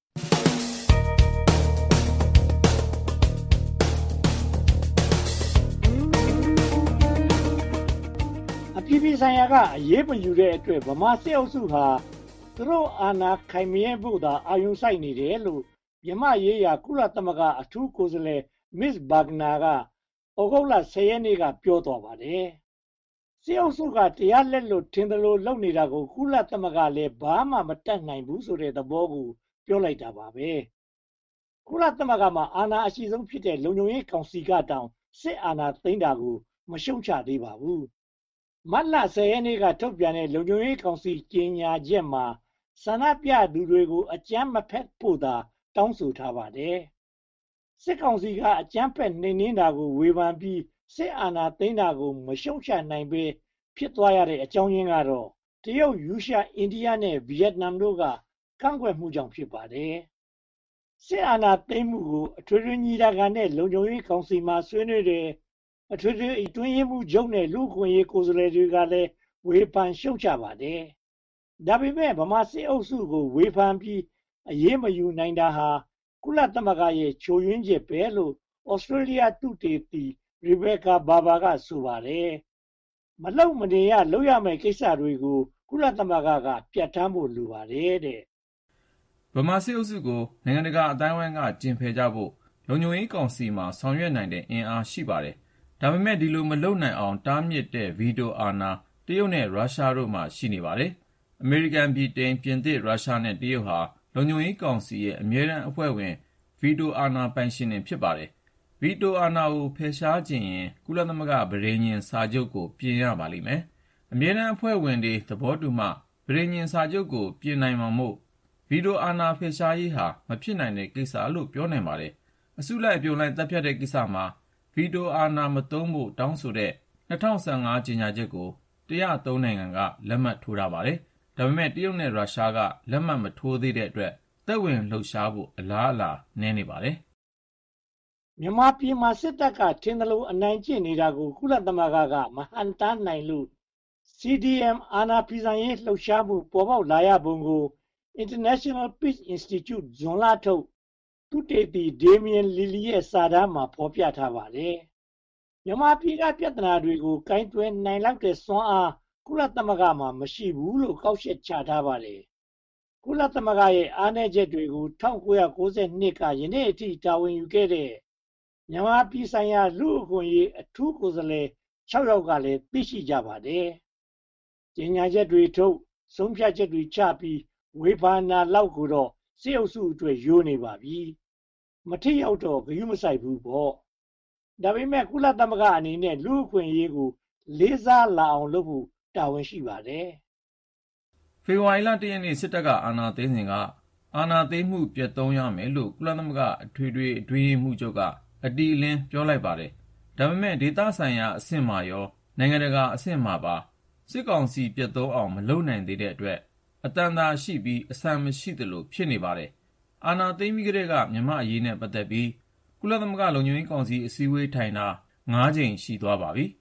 အပြည်ပြည်ဆိုင်ရာကအရေးမယူတဲ့အတွက်ဗမာစစ်အုပ်စုဟာသူတို့အာဏာခိုင်မြဲဖို့သာအာရုံစိုက်နေတယ်လို့မြန်မာရေးရာကုလသမဂ္ဂအထူးကိုယ်စားလှယ်မစ္စဘာဂနာကဩဂုတ်လ၁၀ရက်နေ့ကပြောသွားပါတယ်။စစ်အုပ်စုကတရားလက်လွတ်ထင်သလိုလုပ်နေတာကိုကုလသမဂ္ဂလည်းဘာမှမတတ်နိုင်ဘူးဆိုတဲ့သဘောကိုပြောလိုက်တာပါပဲ။ကုလသမဂ္ဂမှာအာဏာအရှိဆုံးဖြစ်တဲ့လုံခြုံရေးကောင်စီကတောင်စစ်အာဏာသိမ်းတာကိုမရှုံ့ချသေးပါဘူး။မတ်လ၁၀ရက်နေ့ကထုတ်ပြန်တဲ့လုံခြုံရေးကောင်စီကြေညာချက်မှာဆန္ဒပြသူတွေကိုအကြမ်းမဖက်ဖို့သာတောင်းဆိုထားပါတယ်။စစ်ကောင်စီကအကြမ်းဖက်နှိမ်နင်းတာကိုဝေဖန်ပြီးစစ်အာဏာသိမ်းတာကိုမရှုံ့ချနိုင်ဘဲဖြစ်သွားရတဲ့အကြောင်းရင်းကတော့တရုတ်၊ရုရှား၊အိန္ဒိယနဲ့ဗီယက်နမ်တို့ကကန့်ကွက်မှုကြောင့်ဖြစ်ပါတယ်။စစ်အာဏာသိမ်းမှုကိုအထွေထွေညီလာခံနဲ့လုံခြုံရေးကောင်စီမှာဆွေးနွေးတယ်အထွေထွေအတွင်းရေးမှူးချုပ်နဲ့လူ့အခွင့်အရေးကိုယ်စားလှယ်တွေကလည်းဝေဖန်ရှုံ့ချပါတယ်။ဒါပေမဲ့ဗမာစစ်အုပ်စုကိုဝေဖန်ပြီးအရေးမယူနိုင်တာဟာကုလသမဂ္ဂရဲ့ချိုးယွင်းချက်ပဲလို့ဩစတြေးလျသုတေသီရီဘက်ကာဘာဘာကဆိုပါတယ်။မလုံမနေရလုပ်ရမယ့်ကိစ္စတွေကိုကုလသမဂ္ဂကပြဋ္ဌာန်းဖို့လိုပါတယ်တဲ့။ဗမာစစ်အုပ်စုကိုနိုင်ငံတကာအတိုင်းအဝိုင်းကကျင်ဖယ်ကြဖို့လုံခြုံရေးကောင်စီမှာဆောင်ရွက်နိုင်တဲ့အင်အားရှိပါတယ်။ဒါပေမဲ့ဒီလိုမလုပ်နိုင်အောင်တားမြစ်တဲ့ဗီတိုအာဏာတရုတ်နဲ့ရုရှားတို့မှရှိနေပါတယ်။အမေရိကန်၊ဗြိတိန်၊ပြင်သစ်၊ရုရှားနဲ့တရုတ်ဟာလုံခြုံရေးကောင်စီရဲ့အမြဲတမ်းအဖွဲ့ဝင်ဗီတိုအာဏာပိုင်ရှင်တွေဖြစ်ပါတယ်။ဗီတိုအာဏာကိုဖယ်ရှားချင်ရင်ကုလသမဂ္ဂပဋိညာဉ်စာချုပ်ကိုပြင်ရပါလိမ့်မယ်။အမြဲတမ်းအဖွဲ့ဝင်တွေသဘောတူမှပဋိညာဉ်စာချုပ်ကိုပြင်နိုင်မှာမို့ဗီတိုအာဏာဖယ်ရှားရေးဟာမဖြစ်နိုင်တဲ့ကိစ္စလို့ပြောနိုင်ပါတယ်။အစုလိုက်အပြုံလိုက်တပ်ဖြတ်တဲ့ကိစ္စမှာဗီတိုအာဏာမသုံးဖို့တောင်းဆိုတဲ့၂၀၁၅ကြေညာချက်ကို၁၀၃နိုင်ငံကလက်မှတ်ထိုးထားပါတယ်။ဒါပေမဲ့တရုတ်နဲ့ရုရှားကလက်မှတ်မထိုးသေးတဲ့အတွက်သက်ဝင်လှုပ်ရှားဖို့အလားအလာနည်းနေပါတယ်။မြန်မာပြည်မှာစစ်တပ်ကထင်သလိုအနိုင်ကျင့်နေတာကိုကုလသမဂ္ဂကမဟန့်တားနိုင်လို့ စီ ဒီ အမ် အာဏာဖီဆန်ရေးလှုပ်ရှားမှုပေါ်ပေါက်လာရပုံကို International Peace Institute ဇွန်လထုတ်သုတေသီဒေမီယန်လီလီရဲ့စာတမ်းမှာဖော်ပြထားပါတယ်။မြန်မာပြည်ကပြဿနာတွေကိုကိုင်တွယ်နိုင်လောက်တဲ့စွမ်းအားကုလသမဂ္ဂမှာမရှိဘူးလို့ကောက်ချက်ချထားပါတယ်။ကုလသမဂ္ဂရဲ့အားနည်းချက်တွေကို၁၉၉၂ကယနေ့အထိတာဝန်ယူခဲ့တဲ့မြန်မာပြည်ဆိုင်ရာလူ့အခွင့်အရေးအထူးကိုယ်စားလှယ်၆ယောက်ကလည်းသိရှိကြပါတယ်။ကြေညာချက်တွေထုတ်ဆုံးဖြတ်ချက်တွေချပြီးဝေဖန်တာလောက်ကိုတော့စစ်အုပ်စုအတွက်ရိုးနေပါပြီ။မထိရောက်တော့ဂရုမစိုက်ဘူးပေါ့။ဒါပေမဲ့ကုလသမဂ္ဂအနေနဲ့လူ့အခွင့်အရေးကိုလေးစားလာအောင်လုပ်ဖို့တာဝန်ရှိပါတယ်။ဖေဖော်ဝါရီလ၁ရက်နေ့စစ်တပ်ကအာဏာသိမ်းစဉ်ကအာဏာသိမ်းမှုပျက်သုဉ်းရမယ်လို့ကုလသမဂ္ဂအထွေထွေအတွင်းရေးမှူးချုပ်ကအတိအလင်းပြောလိုက်ပါတယ်။ဒါပေမဲ့ဒေသဆိုင်ရာအဆင့်မှာရောနိုင်ငံတကာအဆင့်မှာပါစစ်ကောင်စီပျက်သုဉ်းအောင်မလုပ်နိုင်သေးတဲ့အတွက်အတန်တာရှိပြီးအဆန်မရှိသလိုဖြစ်နေပါတယ်။အာဏာသိမ်းပြီးကတည်းကမြန်မာအရေးနဲ့ပတ်သက်ပြီးကုလသမဂ္ဂလုံခြုံရေးကောင်စီအစည်းအဝေးထိုင်တာ၅ကြိမ်ရှိသွားပါပြီ။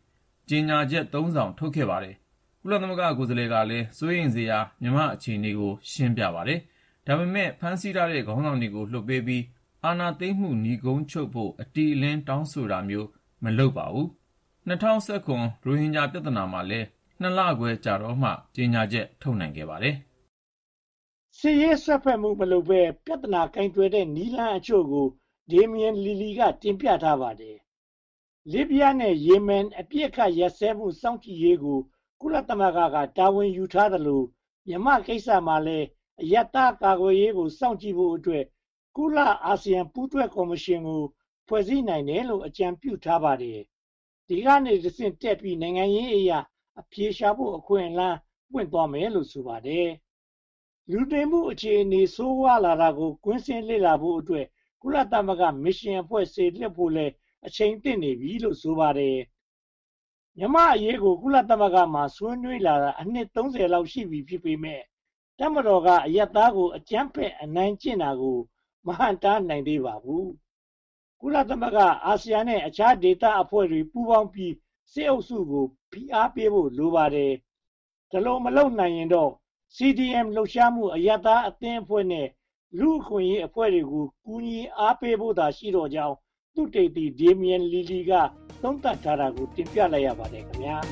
ကြေညာချက်သုံးစောင်ထုတ်ခဲ့ပါတယ်။ကုလသမဂ္ဂကိုယ်စားလှယ်ကလည်းစိုးရိမ်စရာမြန်မာအခြေအနေကိုရှင်းပြပါတယ်။ဒါပေမဲ့ဖမ်းဆီးထားတဲ့ခေါင်းဆောင်တွေကိုလွှတ်ပေးပြီးအာဏာသိမ်းမှုနီကုန်းချုပ်ဖို့အတီအလင်းတောင်းဆိုတာမျိုးမလုပ်ပါဘူး။၂၀၁၇ရိုဟင်ဂျာပြဿနာမှာလည်းနှစ်လခွဲကြာတော့မှကြေညာချက်ထုတ်နိုင်ခဲ့ပါတယ်။စစ်ရေးဆွဲဖက်မှုမလုပ်ဘဲပြဿနာကင်တွယ်တဲ့နီလန်းအချို့ကိုဒေမီယန်လီလီကတင်ပြထားပါတယ်။လစ်ဗျားနဲ့ယီမင်အပြစ်အခတ်ရပ်စဲမှုစောင့်ကြည့်ရေးကိုကုလသမဂ္ဂကတာဝန်ယူထားသလိုမြန်မာကိစ္စမှာလည်းအယက်သားကာကွယ်ရေးကိုစောင့်ကြည့်ဖို့အတွက်ကုလအာဆီယံပူးတွဲကော်မရှင်ကိုဖွဲ့စည်းနိုင်တယ်လို့အကြံပြုထားပါတယ်။ဒီကနေတစ်ဆင့်တက်ပြီးနိုင်ငံရေးအရာအပြေရှားဖို့အခွင့်အလမ်းပွင့်သွားမယ်လို့ဆိုပါတယ်။လူတွေမှုအခြေအနေဆိုးဝါးလာတာကိုကွင်းဆင်းလေ့လာဖို့အတွက်ကုလသမဂ္ဂမစ်ရှင်အဖွဲ့စေလွှတ်ဖို့လည်းအချိန်သင့်နေပြီလို့ဆိုပါတယ်။မြန်မာအရေးကိုကုလသမဂ္ဂမှာဆွေးနွေးလာတာအနှစ်သုံးဆယ်လောက်ရှိပြီဖြစ်ပေမဲ့တပ်မတော်ကအယက်သားကိုအကြမ်းဖက်အနိုင်ကျင့်တာကိုမဟန့်တားနိုင်သေးပါဘူး။ကုလသမဂ္ဂအာဆီယံနဲ့အခြားဒေသအဖွဲ့တွေပူးပေါင်းပြီးစစ်အုပ်စုကိုဖိအားပေးဖို့လိုပါတယ်။ဒါလို့မလုပ်နိုင်ရင်တော့ စီ ဒီ အမ် လှုပ်ရှားမှုအယက်သားအသင်းအဖွဲ့နဲ့လူ့အခွင့်အရေးအဖွဲ့တွေကိုကူညီအားပေးဖို့သာရှိတော့ကြောင်းသုတေသီဒေမီယန်လီလီကသုံးသပ်ထားတာကိုတင်ပြလိုက်ရပါတယ်ခင်ဗျာ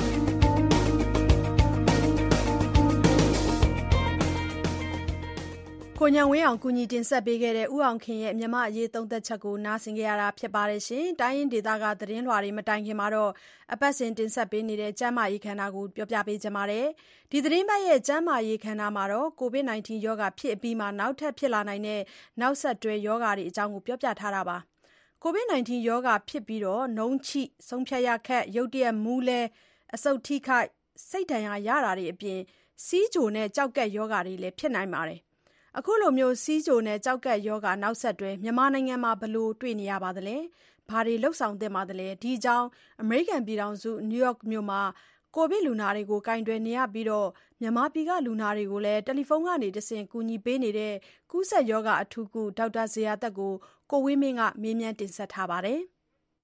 ကိုညံဝင်းအောင်ကူညီတင်ဆက်ပေးခဲ့တဲ့ဦးအောင်ခင်ရဲ့မြန်မာအရေးသုံးသက်ချက်ကိုနားဆင်ကြရတာဖြစ်ပါတယ်ရှင်။တိုင်းရင်းဒေသကသတင်းလွှာတွေမတိုင်ခင်မှာတော့အပတ်စဉ်တင်ဆက်ပေးနေတဲ့ကျန်းမာရေးခန္ဓာကိုပြောပြပေးကြပါမယ်။ဒီသတင်းပတ်ရဲ့ကျန်းမာရေးခန္ဓာမှာတော့ ကိုဗစ် ၁၉ ရောဂါဖြစ်အပြီးမှာနောက်ထပ်ဖြစ်လာနိုင်တဲ့နောက်ဆက်တွဲရောဂါတွေအကြောင်းကိုပြောပြထားတာပါ။ကိုဗစ် ၁၉ ရောဂါဖြစ်ပြီးတော့နှုန်းချိဆုံးဖြတ်ရခက်ရုတ်တရက်မူးလဲအဆုတ်ထိခိုက်စိတ်ဒဏ်ရာရတာတွေအပြင်စီးချိုနဲ့ကြောက်ကက်ရောဂါတွေလည်းဖြစ်နိုင်ပါတယ်။အခုလိုမျိုးစီးချိုနဲ့ကြောက်ကက်ရောဂါနောက်ဆက်တွဲမြန်မာနိုင်ငံမှာဘလို့တွေ့နေရပါသလဲ။ဘာတွေလှုပ်ဆောင်သင့်ပါသလဲ။ဒီအကြောင်းအမေရိကန်ပြည်ထောင်စုနယူးယောက်မြို့မှာကိုဗစ်လူနာတွေကိုကင်တွယ်နေရပြီးတော့မြန်မာပြည်ကလူနာတွေကိုလည်းတယ်လီဖုန်းကနေတဆင့်ကူညီပေးနေတဲ့ကူးစက်ရောဂါအထူးကုဒေါက်တာဇေယျာသက်ကိုကိုဝင်းမင်းကမေးမြန်းတင်ဆက်ထားပါတယ်။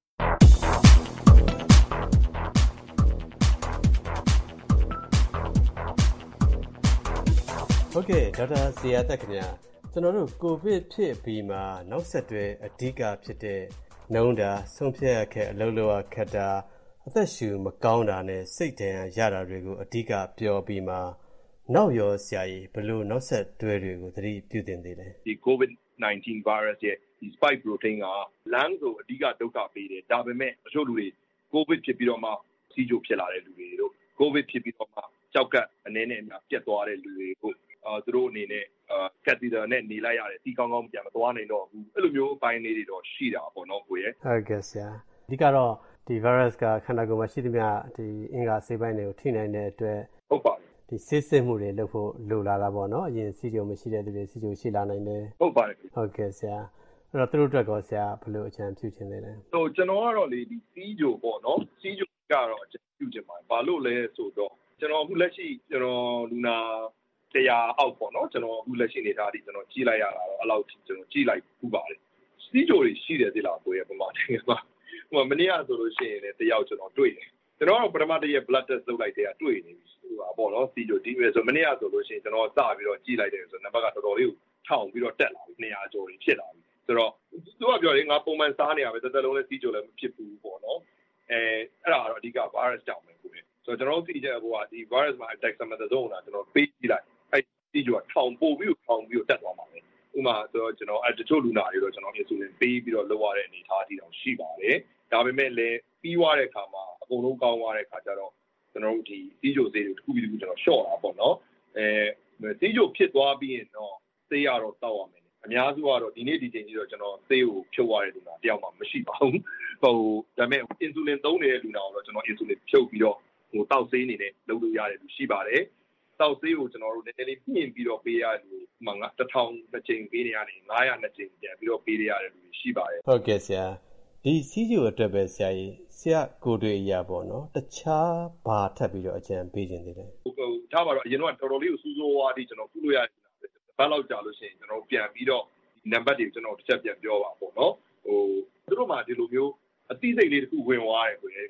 ဟုတ်ကဲ့ဒေါက်တာဇေယျာသက်ခင်ဗျာကျွန်တော်တို့ကိုဗစ်ဖြစ်ပြီးမှနောက်ဆက်တွဲအဓိကဖြစ်တဲ့နှုံးတာဆုံးဖြတ်ရခဲ့အလုပ်လုပ်ရခက်တာအသက်ရှူမကောင်းတာနဲ့စိတ်ဒဏ်ရာရတာတွေကိုအဓိကပြောပြီးမှနောက်ရောဆရာကြီးဘယ်လိုနောက်ဆက်တွဲတွေကိုသတိပြုသင့်သေးလဲဒီ ကိုဗစ် ၁၉ virus ရဲ့ဒီ spike protein က lung ကိုအဓိကဒုက္ခပေးတယ်ဒါပေမဲ့အချို့လူတွေကိုဗစ်ဖြစ်ပြီးတော့မှစီးကျိုဖြစ်လာတဲ့လူတွေတို့ကိုဗစ်ဖြစ်ပြီးတော့မှကြောက်ကပ်အနေနဲ့အများပြတ်သွားတဲ့လူတွေကိုအာသူတို့အနေနဲ့အာကက်သီတာနဲ့နေလိုက်ရတယ်စီကောင်းကောင်းပြန်မသွားနိုင်တော့ဘူးအဲ့လိုမျိုးအပိုင်းလေးတွေတော့ရှိတာပေါ့နော်ကိုရဲ့ဟုတ်ကဲ့ဆရာအဓိကတော့ဒီ virus ကခန္ဓာကိုယ်မှာရှိသမျှဒီအင်္ဂါဆေးပိုင်းတွေကိုထိနိုင်တဲ့အတွက်ဟုတ်ပါတယ်ဒီဆေးစစ်မှုတွေလုပ်ဖို့လိုလာတာပေါ့နော်အရင်စီဂျိုမရှိတဲ့လူတွေစီဂျိုရှိလာနိုင်တယ်ဟုတ်ပါတယ်ဟုတ်ကဲ့ဆရာအဲ့တော့သူတို့အတွက်ကောဆရာဘယ်လိုအကြံပြုချင်လဲလဲဆိုကျွန်တော်ကတော့လေဒီစီဂျိုပေါ့နော်စီဂျိုကတော့အကြံပြုချင်ပါတယ်ဘာလို့လဲဆိုတော့ကျွန်တော်အခုလက်ရှိကျွန်တော်လူနာတရားအောက်ပေါ့နော်ကျွန်တော်အခုလက်ရှိနေတာဒီကျွန်တော်ကြည့်လိုက်ရတာတော့အဲ့လောက်ကျွန်တော်ကြည့်လိုက်ခုပါတယ်စီဂျိုတွေရှိတယ်ဒီလားကိုရဲ့ပမာတယ်ပါဟိုမနေ့ကဆိုလို့ရှိရင်လည်းတယောက်ကျွန်တော်တွေ့တယ်ကျွန်တော်ကတော့ပထမတည်းရဲ့ blood test လုပ်လိုက်တဲ့ကတွေ့နေပြီဟိုပါပေါ့နော်စီဂျိုဒီဆိုမနေ့ကဆိုလို့ရှိရင်ကျွန်တော်စပြီးတော့ကြည့်လိုက်တယ်ဆိုတော့နံပါတ်ကတော်တော်လေးကိုထောင်ပြီးတော့တက်လာပြီနှစ်ရာကျော်ကြီးဖြစ်လာပြီဆိုတော့သူကပြောတယ်ငါပုံမှန်စားနေရပဲတစ်သက်လုံးလည်းစီဂျိုလည်းမဖြစ်ဘူးပေါ့နော်အဲအဲ့ဒါတော့အဓိက virus ကြောင့်ပဲကိုယ်ဆိုတော့ကျွန်တော်သိတဲ့ဟိုကဒီ virus မှာ dexamethasone ကကျွန်တော်ပေးကြည့်လိုက်အဲ့စီဂျိုကထောင်ပို့ပြီးထောင်ပြီးတော့တက်သွားမှာပဲဥမာဆိုတော့ကျွန်တော်အဲ့တချို့လူနာတွေတော့ကျွန်တော် insulin ပေးပြီးတော့လုပ်ရတဲ့အနေအထားအထိတောင်ရှိပါတယ်ဒါပေမဲ့လည်းပြီးသွားတဲ့အခါမှာအကုန်လုံးကောင်းသွားတဲ့အခါကျတော့ကျွန်တော်တို့ဒီစီးကြိုဆေးတွေတစ်ခုပြီးတစ်ခုကျွန်တော် short တာပေါ့နော်အဲစီးကြိုဖြစ်သွားပြီးရင်တော့ဆေးရတော့တောက်ရမယ်အများစုကတော့ဒီနေ့ဒီချိန်ကြီးတော့ကျွန်တော်ဆေးကိုဖြုတ်ရတဲ့လူနာတယောက်မှမရှိပါဘူးဟိုဒါပေမဲ့ insulin သုံးနေတဲ့လူနာတော့ကျွန်တော် insulin ဖြုတ်ပြီးတော့ဟိုတောက်ဆေးနေနဲ့လုပ်လို့ရတယ်လူရှိပါတယ်တောက်ဆေးကိုကျွန်တော်တို့နည်းနည်းလေးပြင်ပြီးတော့ပေးရတဲ့လူမှငါတစ်ထောင်နှစ်ချိန်ပေးနေရတယ်ငါးရာနှစ်ချိန်ပြန်ပြီးတော့ပေးရတဲ့လူရှိပါတယ်ဟုတ်ကဲ့ဆရာဒီစီဂျိုအတွက်ပဲဆရာကြီးဆရာကိုတွေအရာပေါ့နော်တခြားဘာထပ်ပြီးတော့အကြံပေးခြင်းသေးတယ်ဟိုထားပါတော့အရင်တော့တော်တော်လေးကိုစူးစိုးဝါးပြီးကျွန်တော်ကုလို့ရတယ်ဘယ်လောက်ကြာလို့ရှိရင်ကျွန်တော်ပြန်ပြီးတော့နံပါတ်တွေကျွန်တော်တစ်ချက်ပြန်ပြောပါပေါ့နော်ဟိုသူတို့မှဒီလိုမျိုးအသိစိတ်လေးတစ်ခုဝင်သွားတယ်ဆိုရင်ငါ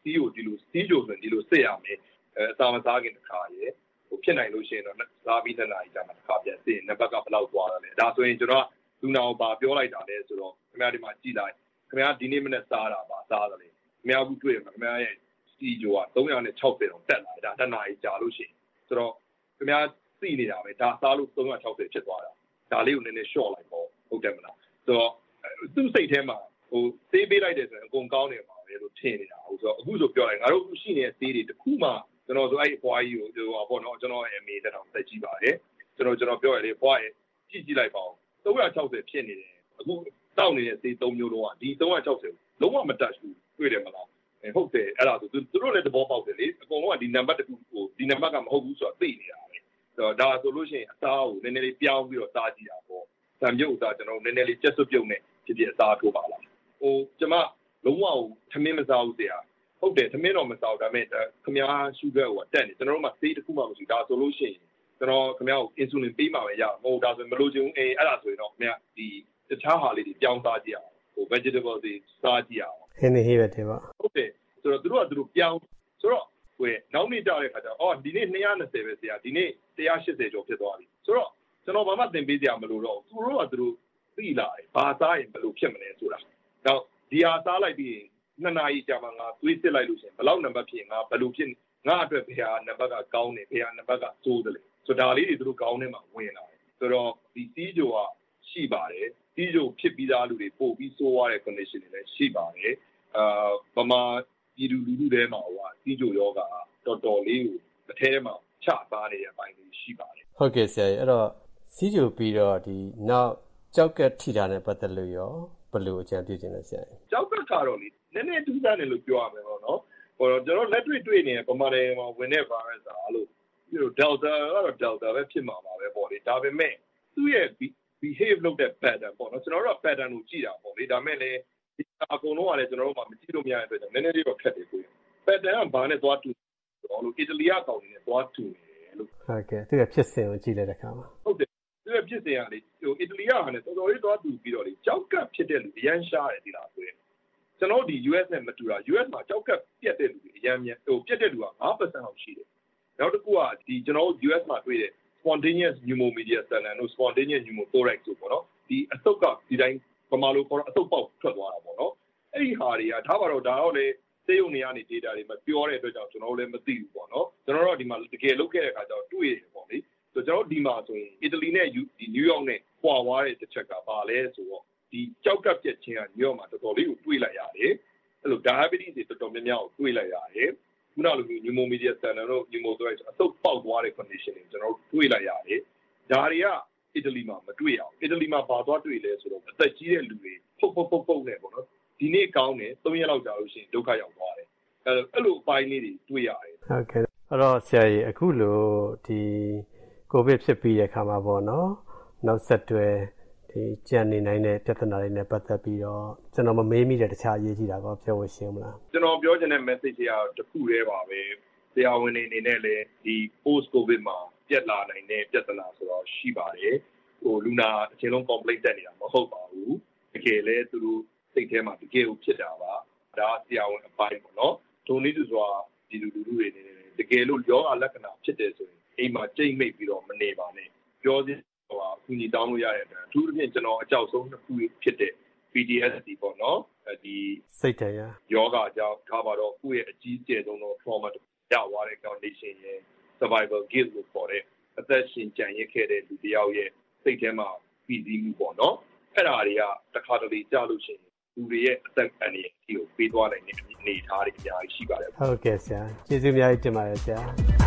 စီးကိုဒီလိုစီးကြိုဆိုရင်ဒီလိုစစ်ရမယ်အဲအစာမစားခင်တစ်ခါရယ်ဟိုဖြစ်နိုင်လို့ရှိရင်တော့စားပြီးတဲ့နိုင်ကြမှာတစ်ခါပြန်စစ်ရင်နံပါတ်ကဘယ်လောက်သွားရလဲဒါဆိုရင်ကျွန်တော်လူနာကိုပါပြောလိုက်တာလဲဆိုတော့ခင်ဗျားဒီမှာကြည့်လိုက်ခင်ဗျားဒီနေ့မနေ့စားတာပါစားတယ်လေခင်ဗျားအခုတွေ့မှာခင်ဗျားရဲ့စီဂျိုကသုံးရာ၆၀တောင်တက်လာတာတနားကြီးကြာလို့ရှိရင်ဆိုတော့ခင်ဗျားသိနေတာပဲဒါစားလို့သုံးရာ၆၀ဖြစ်သွားတာဒါလေးကိုနည်းနည်း short လိုက်ပေါ့ဟုတ်တယ်မလားဆိုတော့သူ့စိတ်ထဲမှာဟိုသေးပေးလိုက်တယ်ဆိုရင်အကုန်ကောင်းနေမှာပဲလို့ထင်နေတာဟုတ်ဆိုတော့အခုဆိုပြောလိုက်ငါတို့ရှိနေတဲ့သေးတွေတခုမှကျွန်တော်ဆိုအဲ့ဘွားကြီးကိုဟိုပေါ့နော်ကျွန်တော်အမေတက်တော့တက်ကြည့်ပါတယ်ကျွန်တော်ကျွန်တော်ပြောရလေဘွားရဲ့ကြည့်ကြည့်လိုက်ပါဦးသုံးရာ၆၀ဖြစ်နေတယ်အခုတောက်နေတဲ့သေးသုံးမျိုးလုံးကဒီသုံးရာ၆၀လုံးဝမတက်ဘူးတွေ့တယ်မလားဟုတ်တယ်အဲ့ဒါဆိုသူတို့လည်းသဘောပေါက်တယ်လေအကုန်လုံးကဒီနံပါတ်တစ်ခုဟိုဒီနံပါတ်ကမဟုတ်ဘူးဆိုတော့သိနေတာပဲဆိုတော့ဒါဆိုလို့ရှိရင်အသားကိုနည်းနည်းလေးပြောင်းပြီးတော့စားကြည့်တာပေါ့ဆံပြုတ်ဥစားကျွန်တော်နည်းနည်းလေးကြက်စွပ်ပြုတ်နဲ့ဖြစ်ဖြစ်အစားထိုးပါလားဟိုကျွန်မလုံးဝထမင်းမစားဘူးဆရာဟုတ်တယ်ထမင်းတော့မစားဘူးဒါပေမဲ့ခမားရှုဂါကိုတက်နေကျွန်တော်တို့မှသေးတစ်ခုမှမရှိဒါဆိုလို့ရှိရင်ကျွန်တော်ခမားကိုအင်ဆူလင်ပေးမှာပဲရမဟုတ်ဒါဆိုမလို့ချင်ဘူးအေးအဲ့ဒါဆိုရင်တော့ခမားဒီတခြားဟာလေးတွေပြောင်းစားကြည့်အောင်ဟို vegetable တွေစားကြည့်အောင်ဟင်းနေဟေးပဲတဲ့ပါဟုတ်တယ်ဆိုတော့သူတို့ကသူတို့ပြောင်းဆိုတော့ဟိုနောက်နေ့ကြတဲ့ခါကျတော့အော်ဒီနေ့၂၂၀ပဲဆရာဒီနေ့၁၈၀ကျော်ဖြစ်သွားပြီဆိုတော့ကျွန်တော်ဘာမှသင်ပေးစရာမလိုတော့သူတို့ကသူတို့သိလာတယ်ဘာစားရင်ဘယ်လိုဖြစ်မလဲဆိုတာတော့ဒီဟာစားလိုက်ပြီးနှစ်နာရီကြာမှငါသွေးစစ်လိုက်လို့ရှိရင်ဘယ်လောက်နံပါတ်ဖြစ်ငါဘယ်လိုဖြစ်ငါအတွက်ဘယ်ဟာနံပါတ်ကကောင်းတယ်ဘယ်ဟာနံပါတ်ကဆိုးတယ်လေဆိုတော့ဒါလေးတွေသူတို့ကောင်းနေမှာဝင်လာတယ်ဆိုတော့ဒီစီးကြိုကရှိပါတယ်စီးကြိုဖြစ်ပြီးသားလူတွေပို့ပြီးဆိုးသွားတဲ့ condition တွေလည်းရှိပါတယ်အာဗမာပြည်သူလူထုထဲမှာဟိုစီးကြိုယောဂတော်တော်လေးကိုတစ်ထဲမှာချပါနေတဲ့အပိုင်းလေးရှိပါတယ်ဟုတ်ကဲ့ဆရာကြီးအဲ့တော့စီးကြိုပြီးတော့ဒီနောက်ကြောက်ကက်ထိတာနဲ့ပတ်သက်လို့ရောဘယ်လိုအကြံပြုချင်လဲဆရာကြီးကြောက်ကက်ကတော့လေနည်းနည်းထူးဆန်းတယ်လို့ပြောရမယ်ပေါ့နော်ဟိုကျွန်တော်လက်တွေ့တွေ့နေပမာတယ်မှာဝင်တဲ့ virus အားလို့ပြီးတော့ delta ကတော့ delta ပဲဖြစ်မှာပါပဲပေါ့လေဒါပေမဲ့သူ့ရဲ့ behave လုပ်တဲ့ pattern ပေါ့နော်ကျွန်တော်တို့က pattern ကိုကြည့်တာပေါ့လေဒါမဲ့လည်းဒီအကုန်လုံးကလည်းကျွန်တော်တို့မှမကြည့်လို့မရတဲ့အတွက်ကြောင့်နည်းနည်းလေးတော့ခက်တယ်ကိုယ် pattern ကဘာနဲ့သွားတူတော့လို့အီတလီကကောင်းနေတယ်သွားတူနေတယ်လို့ဟုတ်ကဲ့သူကဖြစ်စဉ်ကိုကြည့်လိုက်တဲ့အခါမှာဟုတ်တယ်သူကဖြစ်စဉ်ကလေဟိုအီတလီကဟာနဲ့တော်တော်လေးသွားတူပြီးတော့လေကြောက်ကပ်ဖြစ်တဲ့လူအရန်ရှားတယ်ဒီလားဆိုရင်ကျွန်တော်ဒီ U S နဲ့မတူတာ U S မှာကြောက်ကပ်ပြတ်တဲ့လူတွေအရန်မြန်ဟိုပြတ်တဲ့လူက၅%လောက်ရှိတယ်နောက်တစ်ခုကဒီကျွန်တော် U S မှာတွေ့တဲ့ spontaneous pneumomediastinum တို့ spontaneous pneumothorax တို့ပေါ့နော်ဒီအဆုတ်ကဒီတိုင်းပမာလို့ခေါ်တော့အဆုတ်ပေါက်ထွက်သွားတာပေါ့နော်အဲ့ဒီဟာတွေကထားပါတော့ဒါတော့လေစေယုံနေရနေ data တွေမပြောတဲ့အတွက်ကြောင့်ကျွန်တော်တို့လည်းမသိဘူးပေါ့နော်ကျွန်တော်တို့ဒီမှာတကယ်လုပ်ခဲ့တဲ့အခါကျတော့တွေ့ရတယ်ပေါ့လေဆိုတော့ကျွန်တော်ဒီမှာဆိုရင်အီတလီနဲ့ဒီနယူးယောက်နဲ့ပွာသွားတဲ့တစ်ချက်ကဘာလဲဆိုတော့ဒီကြောက်ကပ်ပြက်ခြင်းကနယူးယောက်မှာတော်တော်လေးကိုတွေးလိုက်ရတယ်အဲ့လို diabetes တွေတော်တော်များများကိုတွေးလိုက်ရတယ်ခုနလိုမျိုး pneumomediastinum တို့ pneumothorax အဆုတ်ပေါက်သွားတဲ့ condition တွေကျွန်တော်တို့တွေးလိုက်ရတယ်ဒါတွေကအီတလီမှာမတွေ့အောင်အီတလီမှာဘာသွားတွေ့လဲဆိုတော့အသက်ကြီးတဲ့လူတွေပုတ်ပုတ်ပုတ်ပုတ်နေပေါ့နော်ဒီနေ့ကောင်းတယ်သုံးရက်လောက်ကြာလို့ရှိရင်ဒုက္ခရောက်သွားတယ်အဲအဲ့လိုအပိုင်းလေးတွေတွေ့ရတယ်ဟုတ်ကဲ့အဲ့တော့ဆရာကြီးအခုလိုဒီကိုဗစ်ဖြစ်ပြီးတဲ့အခါမှာပေါ့နော်နောက်ဆက်တွဲဒီကြံနေနိုင်တဲ့ပြဿနာတွေနဲ့ပတ်သက်ပြီးတော့ကျွန်တော်မမေးမိတဲ့တခြားအရေးကြီးတာကောပြောလို့ရှိမလားကျွန်တော်ပြောချင်တဲ့ message ကတခုတည်းပါပဲဆရာဝန်တွေအနေနဲ့လည်းဒီ post covid မှာပြက်လာနိုင်တဲ့ပြဿနာဆိုတော့ရှိပါတယ်ဟိုလူနာအချိန်လုံး complaint တက်နေတာမဟုတ်ပါဘူးတကယ်လဲသူတို့စိတ်ထဲမှာတကယ်ကိုဖြစ်တာပါဒါဆရာဝန်အပိုင်းပေါ့နော်ဒုံနည်းသူစွာဒီလူလူတွေနေနေတကယ်လို့ယောဂလက္ခဏာဖြစ်တယ်ဆိုရင်အိမ်မှာကြိတ်မိတ်ပြီးတော့မနေပါနဲ့ပြောစဟိုအကူအညီတောင်းလို့ရတဲ့အတွက်အထူးသဖြင့်ကျွန်တော်အကြောက်ဆုံးတစ်ခုဖြစ်တဲ့ P T S D ပေါ့နော်ဒီစိတ်တရားယောဂကြောင့်ထားပါတော့ကိုယ့်ရဲ့အကြီးကျယ်ဆုံးသော trauma ရသွားတဲ့ condition ရဲ့ survival guilt လို့ခေါ်တဲ့အသက်ရှင်ကြံရစ်ခဲ့တဲ့လူတစ်ယောက်ရဲ့စိတ်ထဲမှာပြီးစီးမှုပေါ့နော်အဲ့ဒါတွေကတစ်ခါတလေကြားလို့ရှိရင်လူတွေရဲ့အသက်အန္တရာယ်ကိုပေးသွားနိုင်တဲ့အနေအထားတွေအများကြီးရှိပါတယ်ဟုတ်ကဲ့ဆရာကျေးဇူးအများကြီးတင်ပါတယ်ဆရာ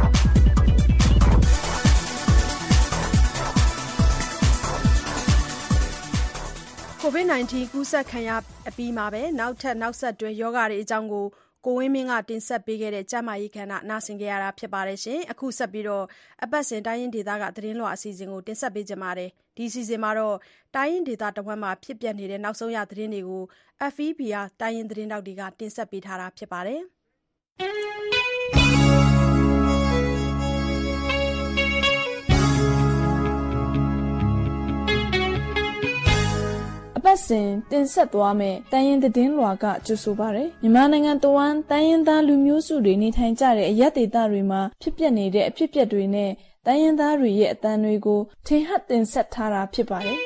ကိုဗစ် -19 ကူးစက်ခံရအပြီးမှာပဲနောက်ထပ်နောက်ဆက်တွဲယောဂတွေအကြောင်းကိုကိုဝင်းမင်းကတင်ဆက်ပေးခဲ့တဲ့ကျန်းမာရေးကဏ္ဍနားဆင်ကြရတာဖြစ်ပါတယ်ရှင်။အခုဆက်ပြီးတော့အပတ်စဉ်တိုင်းရင်းဒေသကသတင်းလွှာအစီအစဉ်ကိုတင်ဆက်ပေးကြပါမယ်။ဒီအစီအစဉ်မှာတော့တိုင်းရင်းဒေသတဝက်မှာဖြစ်ပျက်နေတဲ့နောက်ဆုံးရသတင်းတွေကို F E B ကတိုင်းရင်းသတင်းတောက်တွေကတင်ဆက်ပေးထားတာဖြစ်ပါတယ်။အပပတ်စဉ်တင်ဆက်သွားမယ်တိုင်းရင်းသတင်းလွှာကကြိုဆိုပါရယ်မြန်မာနိုင်ငံတဝန်းတိုင်းရင်းသားလူမျိုးစုတွေနေထိုင်ကြတဲ့အရပ်ဒေသတွေမှာဖြစ်ပျက်နေတဲ့အဖြစ်အပျက်တွေနဲ့တိုင်းရင်းသားတွေရဲ့အသံတွေကိုထင်ဟပ်တင်ဆက်ထားတာဖြစ်ပါတယ်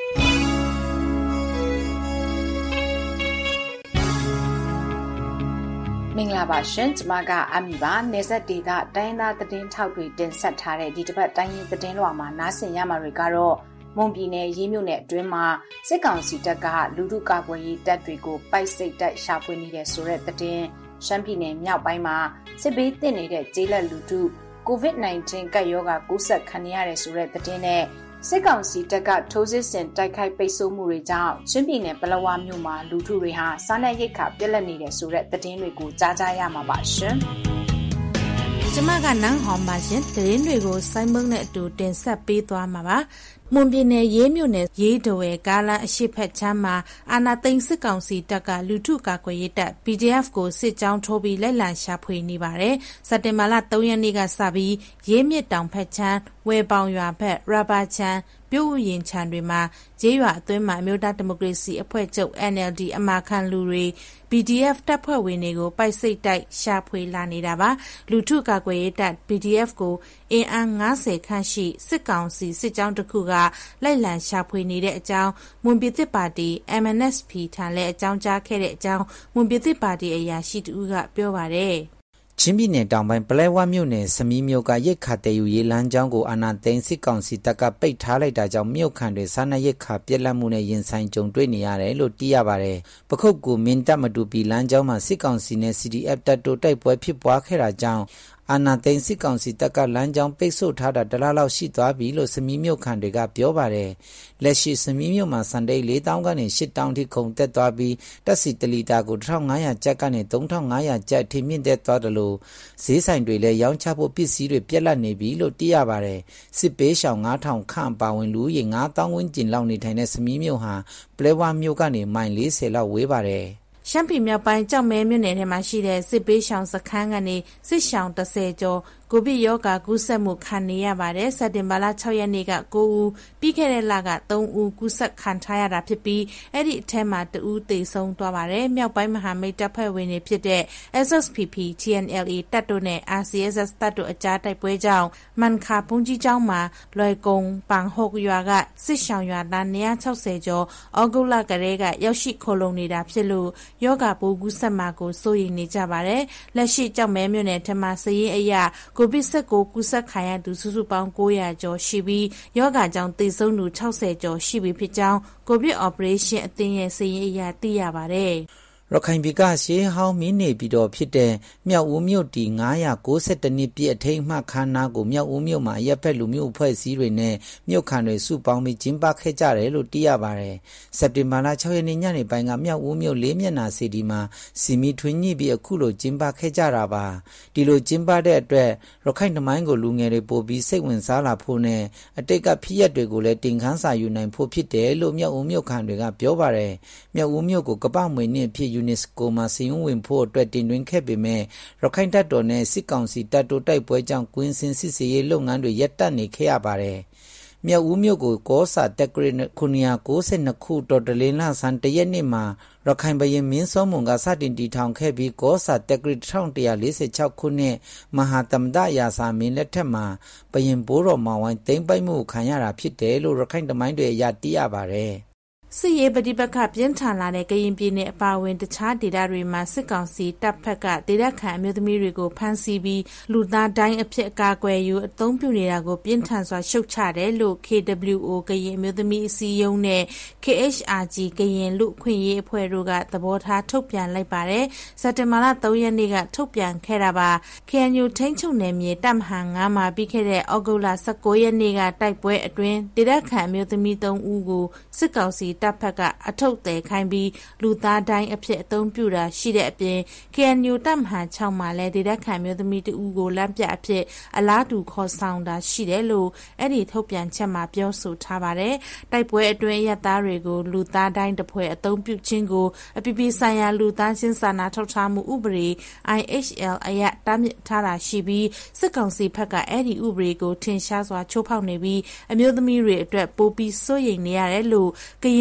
မင်္ဂလာပါရှင်ကျမကအမီပါနေဆက်ဒေတာတိုင်းသားသတင်းထောက်တွေတင်ဆက်ထားတဲ့ဒီတစ်ပတ်တိုင်းရင်းသတင်းလွှာမှာနားဆင်ရမှာတွေကတော့မွန်ပြည်နယ်ရေးမြို့နယ်အတွင်းမှာစစ်ကောင်စီတပ်ကလူထုကာကွယ်ရေးတပ်တွေကိုပိုက်စိတ်တိုက်ရှာဖွေနေတဲ့ဆိုတဲ့သတင်းရှမ်းပြည်နယ်မြောက်ပိုင်းမှာစစ်ဘေးသင့်နေတဲ့ကျေးလက်လူထုကိုဗစ် ၁၉ ကပ်ရောဂါကူးစက်ခံရတဲ့ဆိုတဲ့သတင်းနဲ့စစ်ကောင်စီတပ်ကထိုးစစ်ဆင်တိုက်ခိုက်ပိတ်ဆို့မှုတွေကြောင့်ချင်းပြည်နယ်ပလက်ဝမြို့မှာလူထုတွေဟာစားနပ်ရိက္ခာပြက်လက်နေတဲ့ဆိုတဲ့သတင်းတွေကိုကြားကြရမှာပါရှင်။ကျမကနန်းဟောင်ပါရှင်သတင်းတွေကိုစိုင်းမုံနဲ့အတူတင်ဆက်ပေးသွားမှာပါ။မွန်ပြည်နယ်ရေးမြို့နယ်ရေးတဝဲကားလမ်းအရှိတ်ဖက်ချမ်းမှာအာဏာသိမ်းစစ်ကောင်စီတပ်ကလူထုကာကွယ်ရေးတပ် ပီ ဒီ အက်ဖ် ကိုစစ်ကြောင်းထိုးပြီးလိုက်လံရှာဖွေနေပါတယ်။စက်တင်ဘာလ၃ရက်နေ့ကစပြီးရေးမြစ်တောင်ဖက်ချမ်းဝဲပေါင်ရွာဖက်ရဘာချမ်းပြုတ်ရင်ချမ်းတွေမှာဂျေးရွာအတွင်းမှာအမျိုးသားဒီမိုကရေစီအဖွဲ့ချုပ် အန် အယ်လ် ဒီ အမာခံလူတွေ ပီ ဒီ အက်ဖ် တပ်ဖွဲ့ဝင်တွေကိုပိုက်စိတ်တိုက်ရှာဖွေလာနေတာပါလူထုကာကွယ်ရေးတပ် ပီ ဒီ အက်ဖ် ကိုအင်အား၅၀ခန့်ရှိစစ်ကောင်စီစစ်ကြောင်းတစ်ခုကလိုက်လံရှာဖွေနေတဲ့အကြောင်းမွန်ပြည်သစ်ပါတီ အမ် အန် အက်စ် ပီ ထံလည်းအကြောင်းကြားခဲ့တဲ့အကြောင်းမွန်ပြည်သစ်ပါတီအရာရှိတူကပြောပါတယ်ချင်းပြည်နယ်တောင်ပိုင်းပလဲဝမြို့နယ်စမီးမြို့ကရိတ်ခါတဲယူရေးလမ်းကြောင်းကိုအာဏာသိမ်းစစ်ကောင်စီတပ်ကပိတ်ထားလိုက်တာကြောင့်မြို့ခံတွေစားနပ်ရိက္ခာပြက်လက်မှုနဲ့ရင်ဆိုင်ကြုံတွေ့နေရတယ်လို့သိရပါတယ်။ပခုတ်ကူမင်းတပ်မတူပီလမ်းကြောင်းမှာစစ်ကောင်စီနဲ့ စီ ဒီ အက်ဖ် တပ်တို့တိုက်ပွဲဖြစ်ပွားခဲ့တာကြောင့်အာဏာသိမ်းစစ်ကောင်စီတပ်ကလမ်းကြောင်းပိတ်ဆို့ထားတာတလားလောက်ရှိသွားပြီလို့စမီးမြို့ခံတွေကပြောပါတယ်။လက်ရှိစမီးမြို့မှာစံတိတ်၄တောင်းကနေ၈တောင်းထိခုန်တက်သွားပြီးတက်စီတလီတာကိုတစ်ထောင်၅ရာကျပ်ကနေသုံးထောင်၅ရာကျပ်ထိမြင့်တက်သွားတယ်လို့ဈေးဆိုင်တွေလည်းရောင်းချဖို့ပစ္စည်းတွေပြက်လက်နေပြီလို့သိရပါတယ်။စစ်ပေးရှောင်၅ထောင်ခန့်ပါဝင်လူရေ၅တောင်းဝန်းကျင်လောက်နေထိုင်တဲ့စမီးမြို့ဟာပလဲဝါမြို့ကနေမိုင်၄၀လောက်ဝေးပါတယ်။ရှမ်းပြည်မြောက်ပိုင်းကြောက်မဲမြို့နယ်ထဲမှာရှိတဲ့စစ်ပေးရှောင်စခန်းကနေစစ်ရှောင်၁၀ကျော်ကိုဗစ်ရောဂါကူးစက်မှုခံနေရပါတယ်စက်တင်ဘာလ၆ရက်နေ့က၉ဦးပြီးခဲ့တဲ့လက၃ဦးကူးစက်ခံထားရတာဖြစ်ပြီးအဲ့ဒီအထက်မှာတဦးသေဆုံးသွားပါတယ်မြောက်ပိုင်းမဟာမိတ်တပ်ဖွဲ့ဝင်တွေဖြစ်တဲ့ အက်စ် အက်စ် ပီ ပီ တီ အန် အယ်လ် အေ တပ်တို့နဲ့ အာ စီ အက်စ် အက်စ် တပ်တို့အကြားတိုက်ပွဲကြောင့်မန်ခါဘုံကြီးကျောင်းမှာလွယ်ကုံပန်ဟုတ်ရွာကစစ်ရှောင်ရွာသား၂၆၀ကျော်ဩဂုတ်လကလေးကရောက်ရှိခိုလုံနေတာဖြစ်လို့ယောဂပိုးကူးစက်မှာကိုစိုးရိမ်နေကြပါတယ်လက်ရှိကြောက်မဲမြို့နယ်ထမစရင်အရာကိုဗစ်-၁၉ ကူးစက်ခံရသူစုစုပေါင်း၉ရာကျော်ရှိပြီးယောဂါကြောင့်သေဆုံးသူ၆၀ကျော်ရှိပြီဖြစ်ကြောင်းကိုဗစ် Operation အသင်းရဲ့စာရင်းအရသိရပါတယ်။ရခိုင်ပြည်ကရှေးဟောင်းမင်းနေပြီးတော့ဖြစ်တဲ့မြောက်ဦးမြို့တီ၅၉၁နှစ်ပြည့်အထိမ်းအမှတ်ခမ်းနားကိုမြောက်ဦးမြို့မှာရပ်ဖက်လူမျိုးအဖွဲ့အစည်းတွေနဲ့မြို့ခံတွေစုပေါင်းပြီးကျင်းပခဲ့ကြတယ်လို့သိရပါတယ်။စက်တင်ဘာလ၆ရက်နေ့ညနေပိုင်းကမြောက်ဦးမြို့လေးမျက်နှာစီဒီမှာစီမီထွင်းညှိပြီးအခုလိုကျင်းပခဲ့ကြတာပါ။ဒီလိုကျင်းပတဲ့အတွက်ရခိုင်တမိုင်းကိုလူငယ်တွေပို့ပြီးစိတ်ဝင်စားလာဖို့နဲ့အတိတ်ကဖြစ်ရပ်တွေကိုလည်းတင်ခန်းစာယူနိုင်ဖို့ဖြစ်တယ်လို့မြောက်ဦးမြို့ခံတွေကပြောပါတယ်။မြောက်ဦးမြို့ကိုကပ္ပမွေနှစ်ဖြစ်ယူနက်စကိုမှာစီယုံဝင်ဖို့အတွက်တင်သွင်းခဲ့ပေမဲ့ရခိုင်တပ်တော်နဲ့စစ်ကောင်စီတပ်တို့တိုက်ပွဲကြောင့်ကွင်းစင်စစ်စေးရေးလုပ်ငန်းတွေရပ်တန့်နေခဲ့ရပါတယ်။မြောက်ဦးမြို့ကိုကောစာတက်ကရစ်ခုနှစ်ရာ၉၂ခုတော်တလင်းလဆန်တရက်နေ့မှာရခိုင်ဘရင်မင်းစောမွန်ကစတင်တည်ထောင်ခဲ့ပြီးကောစာတက်ကရစ်၁၁၄၆ခုနှစ်မဟာသမ္မတရာစာမင်းလက်ထက်မှာဘရင်ဘိုးတော်မောင်ဝိုင်းသိမ်းပိုက်မှုခံရတာဖြစ်တယ်လို့ရခိုင်တမိုင်းတွေအရသိရပါတယ်။စစ်ရေးပဋိပက္ခပြင်းထန်လာတဲ့ကရင်ပြည်နယ်အပါအဝင်တခြားဒေသတွေမှာစစ်ကောင်စီတပ်ဖက်ကဒေသခံအမျိုးသမီးတွေကိုဖမ်းဆီးပြီးလူသားတိုင်းအဖြစ်အကာအကွယ်ယူအသုံးပြုနေတာကိုပြင်းထန်စွာရှုတ်ချတယ်လို့ ကေ ဒဘလျူ အို ကရင်အမျိုးသမီးအစည်းအရုံးနဲ့ ကေ အက်ချ် အာ ဂျီ ကရင်လူခွင့်ရေးအဖွဲ့တို့ကသဘောထားထုတ်ပြန်လိုက်ပါတယ်စက်တင်ဘာလ၃ရက်နေ့ကထုတ်ပြန်ခဲ့တာပါ ကေ အန် ယူ ထိန်းချုပ်နယ်မြေတပ်မဟာ၅မှာပြီးခဲ့တဲ့ဩဂုတ်လ၁၉ရက်နေ့ကတိုက်ပွဲအတွင်းဒေသခံအမျိုးသမီး၃ဦးကိုစစ်ကောင်စီတပ်ဖက်ကအထုတ်တယ်ခိုင်းပြီးလူသားတိုင်းအဖြစ်အသုံးပြုတာရှိတဲ့အပြင် ကေ အန် ယူ တပ်မဟာ၆မှာလည်းဒေသခံမျိုးသမီးတဦးကိုလမ်းပြအဖြစ်အလားတူခေါ်ဆောင်တာရှိတယ်လို့အဲ့ဒီထုတ်ပြန်ချက်မှာပြောဆိုထားပါတယ်။တိုက်ပွဲအတွင်းရပ်သားတွေကိုလူသားတိုင်းတစ်ဖွဲ့အသုံးပြုခြင်းကိုအပြည်ပြည်ဆိုင်ရာလူသားချင်းစာနာထောက်ထားမှုဥပဒေ အိုင် အက်ချ် အယ်လ် အရတားမြစ်ထားတာရှိပြီးစစ်ကောင်စီဘက်ကအဲ့ဒီဥပဒေကိုထင်ရှားစွာချိုးဖောက်နေပြီးအမျိုးသမီးတွေအတွက်ပိုပြီးစိုးရိမ်နေရတယ်လို့ကရင်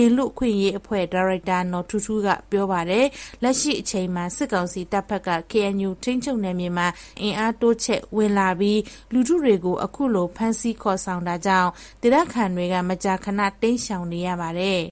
လူခွင့်ရေးအဖွဲ့ဒါရိုက်တာနော်ထူးထူးကပြောပါတယ်လက်ရှိအချိန်မှာစစ်ကောင်စီတပ်ဖက်က K N U ထိန်းချုပ်နယ်မြေမှာအင်အားတိုးချဲ့ဝင်လာပြီးလူထုတွေကိုအခုလိုဖမ်းဆီးခေါ်ဆောင်တာကြောင့်ဒေသခံတွေကမကြာခဏတိမ်းရှောင်နေရပါတယ်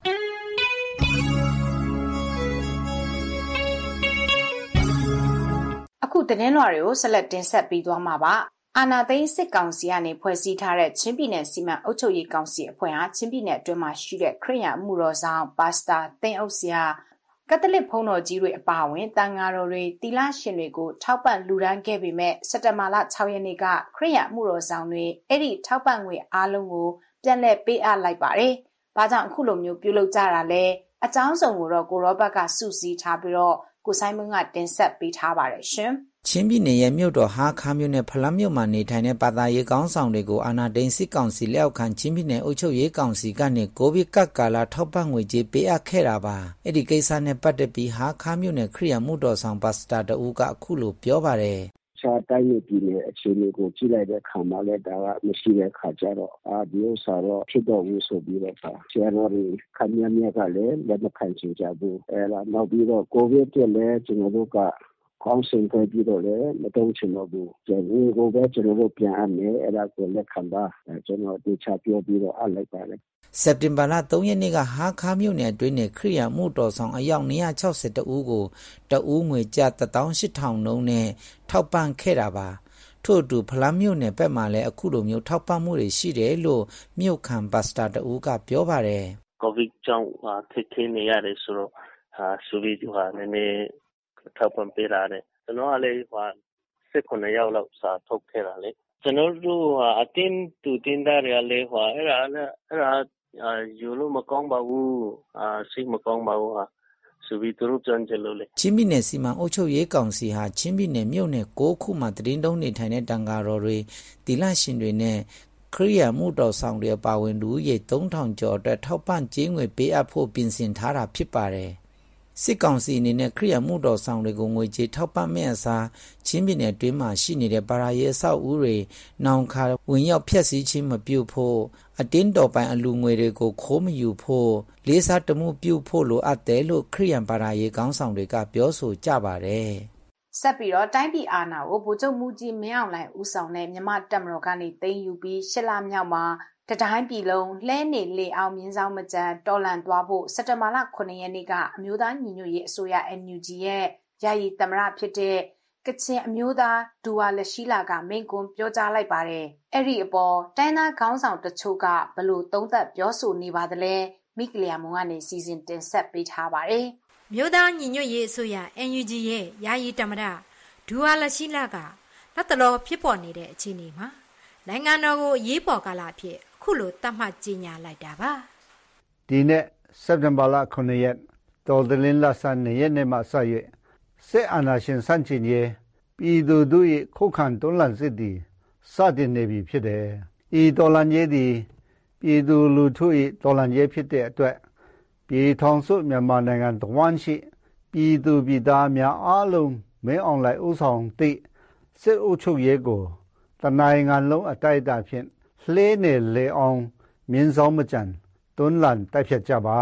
အခုသတင်းလွှာတွေကိုဆက်လက်တင်ဆက်ပေးသွားမှာပါအာဏာသိမ်းစစ်ကောင်စီကနေဖွဲ့စည်းထားတဲ့ချင်းပြည်နယ်စီမံအုပ်ချုပ်ရေးကောင်စီအဖွဲ့ဟာချင်းပြည်နယ်အတွင်းမှာရှိတဲ့ခရစ်ယာန်အမှုတော်ဆောင်ပါစတာသင်းအုပ်ဆရာကက်သလစ်ဘုန်းတော်ကြီးတွေအပါအဝင်တန်ဃာတော်တွေသီလရှင်တွေကိုထောက်ပံ့လှူဒါန်းခဲ့ပေမဲ့စက်တဘာလ၆ရက်နေ့ကခရစ်ယာန်အမှုတော်ဆောင်တွေအဲ့ဒီထောက်ပံ့ငွေအားလုံးကိုပြန်လည်ပေးအပ်လိုက်ပါတယ်။ဘာကြောင့်အခုလိုမျိုးပြုလုပ်ကြတာလဲအကြောင်းစုံကိုတော့ကိုရောဘတ်ကစုစည်းထားပြီးတော့ကိုဆိုင်မွန်းကတင်ဆက်ပေးထားပါတယ်ရှင်။ချင်းပြည်နယ်ရဲ့မြို့တော်ဟာခါမြို့နယ်ဖလမြို့မှာနေထိုင်တဲ့ပါတာရေးကောင်းဆောင်တွေကိုအာဏာသိမ်းစစ်ကောင်စီလက်အောက်ခံချင်းပြည်နယ်အုပ်ချုပ်ရေးကောင်စီကနေကိုဗစ်ကပ်ကာလထောက်ပံ့ငွေကြေးပေးအပ်ခဲ့တာပါအဲ့ဒီကိစ္စနဲ့ပတ်သက်ပြီးဟာခါမြို့နယ်ခရစ်ယာန်မှုတော်ဆောင်ပါစတာတဦးကအခုလိုပြောပါတယ်ခြားတိုင်းပြည်ရဲ့အခြေအနေကိုကြည့်လိုက်တဲ့အခါမှာလည်းဒါကမရှိတဲ့အခါကျတော့အာဒီဥစ္စာတော့ဖြစ်တော့ဘူးဆိုပြီးတော့ဆရာတော်တွေခမည်းမြတ်ကလည်းလက်မခံချင်ကြဘူးအဲဒါနောက်ပြီးတော့ကိုဗစ်တက်လည်းကျွန်တော်တို့ကကောင်းစင်ခဲ့ပြီးတော့လည်းမတုံ့ချင်တော့ဘူးကျန်ဦးကိုပဲကျွန်တော်တို့ပြန်အပ်မယ်အဲ့ဒါကိုလက်ခံပါကျွန်တော်ဒီချပြောပြီးတော့အပ်လိုက်ပါတယ်စက်တင်ဘာလ၃ရက်နေ့ကဟာခါမြို့နယ်အတွင်းနဲ့ခရစ်ယာန်မှုတော်ဆောင်အယောက်၂၆၁ဦးကိုတဦးငွေကျပ်တစ်သောင်းရှစ်ထောင်နှုန်းနဲ့ထောက်ပံ့ခဲ့တာပါထို့အတူဖလားမြို့နယ်ဘက်မှာလည်းအခုလိုမျိုးထောက်ပံ့မှုတွေရှိတယ်လို့မြို့ခံပါစတာတဦးကပြောပါတယ်ကိုဗစ်ကြောင့်ခက်ခဲနေရတယ်ဆိုတော့ဟာဆိုပြီးဟာနည်းနည်းထောက်ပံ့ပေးတာလေကျွန်တော်ကလည်းဟာစစ်ခုနှစ်ယောက်လောက်စာထုတ်ခဲ့တာလေကျွန်တော်တို့ဟာအတင်းတူတင်းသားတွေလည်းဟာအဲ့ဒါလည်းအဲ့ဒါယူလို့မကောင်းပါဘူးအာစိတ်မကောင်းပါဘူးဟာဆိုပြီးသူတို့ကြံကြလို့လေချင်းပြည်နယ်စီမံအုပ်ချုပ်ရေးကောင်စီဟာချင်းပြည်နယ်မြို့နယ်၉ခုမှာတရင်တုံးနေထိုင်တဲ့တန်ဃာတော်တွေတီလရှင်တွေနဲ့ခရစ်ယာန်မှုတော်ဆောင်တွေပါဝင်လူရေသုံးထောင်ကျော်အတွက်ထောက်ပံ့ကြေးငွေပေးအပ်ဖို့ပြင်ဆင်ထားတာဖြစ်ပါတယ်စစ်ကောင်စီအနေနဲ့ခရစ်ယာန်မှုတော်ဆောင်တွေကိုငွေကြေးထောက်ပံ့မဲ့အစားချင်းပြည်နယ်တွင်းမှာရှိနေတဲ့ပါရာရဲဆောက်ဦးတွေနောင်ခါဝင်ရောက်ဖျက်ဆီးခြင်းမပြုဖို့အတင်းတော်ပိုင်အလူငွေတွေကိုခိုးမယူဖို့လေးစားတမှုပြုဖို့လိုအပ်တယ်လို့ခရစ်ယာန်ပါရာရဲခေါင်းဆောင်တွေကပြောဆိုကြပါတယ်ဆက်ပြီးတော့တိုင်းပြည်အာဏာကိုဗိုလ်ချုပ်မှုကြီးမင်းအောင်လှိုင်ဦးဆောင်တဲ့မြမတပ်မတော်ကနေသိမ်းယူပြီးရှစ်လမြောက်မှာတတိုင်းပြည်လုံးလှဲနေလေအောင်မြင်းဆောင်မကြံတော်လန်သွားဖို့စက်တဘာလခုနှစ်ရက်နေ့ကအမျိုးသားညီညွတ်ရေးအစိုးရ N U G ရဲ့ယာယီသမ္မတဖြစ်တဲ့ကချင်အမျိုးသားဒူဝါလရှိလာကမိန့်ခွန်းပြောကြားလိုက်ပါတယ်။အဲ့ဒီအပေါ်တိုင်းသားခေါင်းဆောင်တချို့ကဘလို့သုံးသပ်ပြောဆိုနေပါသလဲမိကလျာမုံကနေစီစဉ်တင်ဆက်ပေးထားပါတယ်။မြို့သားညီညွတ်ရေးအစိုးရ N U G ရဲ့ယာယီသမ္မတဒူဝါလရှိလာကလက်တလောဖြစ်ပေါ်နေတဲ့အခြေအနေမှာနိုင်ငံတော်ကိုရေးပေါ်ကာလဖြစ်ခုလိုတတ်မှတ်ကြေညာလိုက်တာပါဒီနေ့စက်တင်ဘာလခုနှစ်ရက်တော်သလင်းလဆန်နေ့ရက်နေ့မှာစရွေစစ်အာဏာရှင်ဆန့်ကျင်ရေးပြည်သူတို့၏ခုခံတွန်းလှန်စစ်သည်စတင်နေပြီဖြစ်တယ်ဤတော်လှန်ရေးသည်ပြည်သူလူထု၏တော်လှန်ရေးဖြစ်တဲ့အတွက်ပြည်ထောင်စုမြန်မာနိုင်ငံတဝန်းရှိပြည်သူပြည်သားများအားလုံးမင်းအောင်လှိုင်ဦးဆောင်သည့်စစ်အုပ်ချုပ်ရေးကိုတနိုင်ငံလုံးအတိုက်အတာဖြင့်လှဲနေလေအောင်မြင်းဆောင်မကြံတွန်းလှန်တိုက်ဖြတ်ကြပါ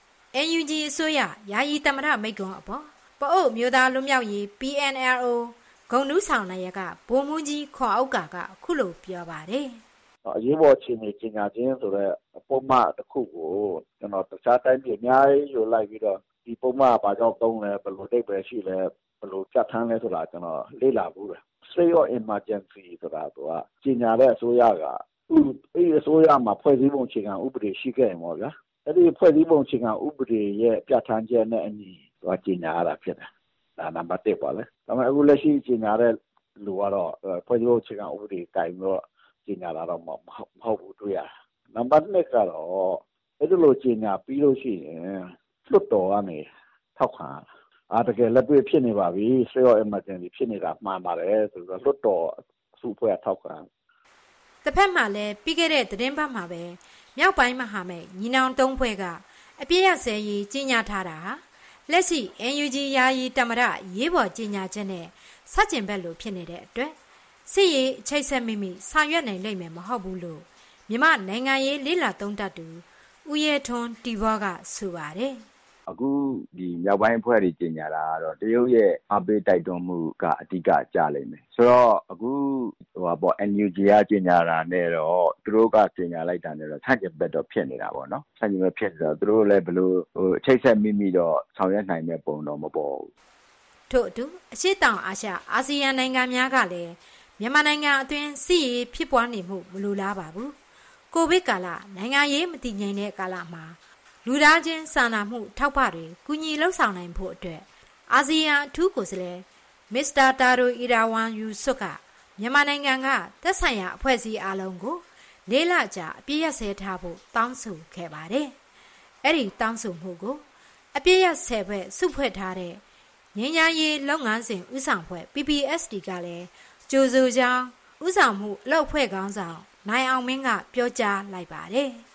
N U G အစိုးရယာယီသမ္မတမိန့်ခွန်းအပေါ်ပအို့မျိုးသားလူမျိုးရေး P N L O ဂုံနူးဆောင်နိုင်ရကဗိုလ်မှူးကြီးခွန်အောက်ကကခုလိုပြောပါတယ်အရေးပေါ်အခြေအနေကြီးညာခြင်းဆိုတဲ့ပုံမှန်တစ်ခုကိုကျွန်တော်တခြားတိုင်းပြည်အများကြီးယူလိုက်ပြီးတော့ဒီပုံမှန်ဘာကြောင့်သုံးလဲဘယ်လိုတိတ်ပဲရှိလဲဘယ်လိုကြက်ထမ်းလဲဆိုတာကျွန်တော်လေ့လာဘူးပဲ State of Emergency ဆိုတာကကြီးညာတဲ့အစိုးရကအဲဒီအစိုးရမှာဖွဲ့စည်းပုံအခြေခံဥပဒေရှိခဲ့ရင်ပေါ့ဗျာအဲ့ဒီဖွဲ့စည်းပုံအခြေခံဥပဒေရဲ့ပြဋ္ဌာန်းချက်နဲ့အညီသွားကြီးညာရတာဖြစ်တယ်ဒါနံပါတ်တစ်ပါလေဒါပေမဲ့အခုလက်ရှိကြီးညာတဲ့လူကတော့ဖွဲ့စည်းပုံအခြေခံဥပဒေကိုင်ပြီးတော့ကြီးညာလာတော့မဟုတ်ဘူးတွေ့ရနံပါတ်နှစ်ကတော့အဲ့ဒီလိုကြီးညာပြီးလို့ရှိရင်လွတ်တော်ကနေထောက်ခံအားတကယ်လက်တွေ့ဖြစ်နေပါပြီ State of Emergency ဖြစ်နေတာမှန်ပါတယ်ဆိုတော့လွတ်တော်စုဖွဲ့ထောက်ခံတစ်ဖက်မှာလည်းပြီးခဲ့တဲ့သတင်းပတ်မှာပဲမြောက်ပိုင်းမဟာမိတ်ညီနောင်သုံးဖွဲ့ကအပြည့်ရဆဲရေးကြီးညာထားတာဟာလက်ရှိ N U G ယာယီတမရရေးပေါ်ကြီးညာချက်နဲ့စကြင်ဘက်လိုဖြစ်နေတဲ့အတွက်စစ်ရေးချိတ်ဆက်မိမိဆောင်ရွက်နိုင်လိမ့်မယ်မဟုတ်ဘူးလို့မြမနိုင်ငံရေးလေးလာသုံးတတ်သူဦးရဲထွန်းတီဘောကဆိုပါတယ်အခုဒီမြောက်ပိုင်းအဖွဲ့တွေကြီးညာတာကတော့တရုတ်ရဲ့အပိတိုက်တွန်းမှုကအဓိကကြလိမ့်မယ်ဆိုတော့အခုဟိုပါပေါ့ N U G ကကြီးညာတာနဲ့တော့သူတို့ကကြီးညာလိုက်တာနဲ့တော့ဆန့်ကျင်ဘက်တော့ဖြစ်နေတာပေါ့နော်ဆန့်ကျင်ဘက်ဖြစ်ဆိုတော့သူတို့လည်းဘလို့ဟိုအချိတ်ဆက်မိမိတော့ဆောင်ရွက်နိုင်တဲ့ပုံတော့မပေါ်ဘူးထို့အတူအရှေ့တောင်အာရှအာဆီယံနိုင်ငံများကလည်းမြန်မာနိုင်ငံအတွင်းစစ်ရေးဖြစ်ပွားနေမှုမလိုလားပါဘူးကိုဗစ်ကာလနိုင်ငံရေးမတည်ငြိမ်တဲ့ကာလမှာလူသားချင်းစာနာမှုထောက်ပံ့တွေကူညီလှုပ်ဆောင်နိုင်ဖို့အတွက်အာဆီယံအထူးကိုယ်စားလှယ်မစ္စတာတာရိုအီရာဝန်ယူဆွတ်ကမြန်မာနိုင်ငံကသက်ဆိုင်ရာအဖွဲ့အစည်းအလုံးကိုလေးလကြာအပြည့်ရဆဲထားဖို့တောင်းဆိုခဲ့ပါတယ်။အဲ့ဒီတောင်းဆိုမှုကိုအပြည့်ရဆဲဘက်စုဖွဲ့ထားတဲ့ငြိမ်းချမ်းရေးလုပ်ငန်းစဉ်ဦးဆောင်ဖွဲ့ P P S D ကလည်းကြိုဆိုကြောင်းဦးဆောင်မှုအလုပ်ဖွဲ့ခေါင်းဆောင်နိုင်အောင်မင်းကပြောကြားလိုက်ပါတယ်။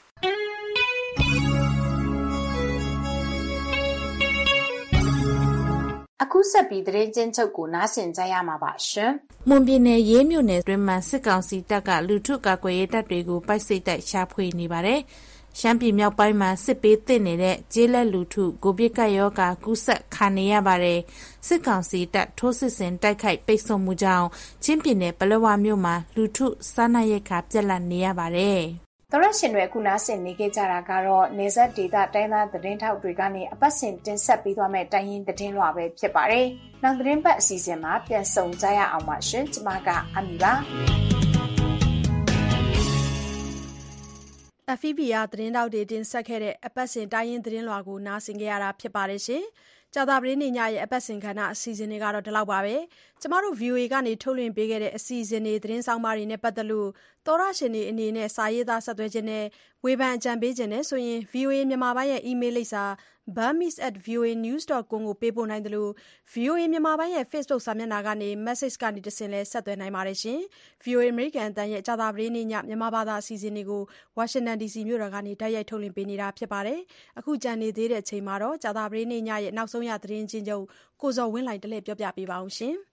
အခုဆက်ပြီးသတင်းချင်းချုပ်ကိုနားဆင်ကြရမှာပါရှင်။မွန်ပြည်နယ်ရေးမြို့နယ်တွင်မှစစ်ကောင်စီတပ်ကလူထုကာကွယ်ရေးတပ်တွေကိုပိုက်စိတ်တိုက်ရှာဖွေနေပါတယ်။ရှမ်းပြည်မြောက်ပိုင်းမှာစစ်ပေးသင့်နေတဲ့ကျေးလက်လူထုကိုဗစ်ကပ်ရောဂါကူးစက်ခံနေရပါတယ်။စစ်ကောင်စီတပ်ထိုးစစ်ဆင်တိုက်ခိုက်ပိတ်ဆို့မှုကြောင့်ချင်းပြည်နယ်ပလက်ဝမြို့မှာလူထုစားနပ်ရိက္ခာပြတ်လတ်နေရပါတယ်။သောရရှင်တွေခုနာဆင်နေကြတာကတော့နေဆက်ဒေတာတိုင်းသားသတင်းထောက်တွေကနေအပတ်စဉ်တင်ဆက်ပေးသွားမဲ့တိုင်းရင်းသတင်းလွှာပဲဖြစ်ပါတယ်။နောက်သတင်းပတ်အစီအစဉ်မှာပြန်ဆောင်ကြရအောင်ပါရှင်။ကျွန်မကအမီပါ။ F B I သတင်းတောက်တွေတင်ဆက်ခဲ့တဲ့အပတ်စဉ်တိုင်းရင်းသတင်းလွှာကိုနားဆင်ကြရတာဖြစ်ပါတယ်ရှင်။ကြာသပတေးနေ့ညရဲ့အပတ်စဉ်ခန္ဓာအစီအစဉ်တွေကတော့ဒီလောက်ပါပဲကျမတို့ V O A ကနေထုတ်လွှင့်ပေးခဲ့တဲ့အစီအစဉ်တွေသတင်းဆောင်ပါတွေနဲ့ပတ်သက်လို့သောရရှင်တွေအနေနဲ့စာရေးသားဆက်သွယ်ခြင်းနဲ့ဝေဖန်အကြံပေးခြင်းနဲ့ဆိုရင် V O A မြန်မာပိုင်းရဲ့ email လိပ်စာ burmese at voanews dot com ကိုပေးပို့နိုင်တယ်လို့ V O A မြန်မာပိုင်းရဲ့ Facebook စာမျက်နှာကနေ message ကနေတဆင့်လဲဆက်သွယ်နိုင်ပါတယ်ရှင်။ V O A အမေရိကန်အသံရဲ့ကြာသပတေးနေ့ညမြန်မာဘာသာအစီအစဉ်တွေကို Washington D C မြို့တော်ကနေတိုက်ရိုက်ထုတ်လွှင့်ပေးနေတာဖြစ်ပါတယ်။အခုကြံနေသေးတဲ့အချိန်မှာတော့ကြာသပတေးနေ့ညရဲ့နောက်ဆုံးရသတင်းချင်းချုပ်ကိုဇော်ဝင်းလှိုင်တလဲပြောပြပေးပါအောင်ရှင်။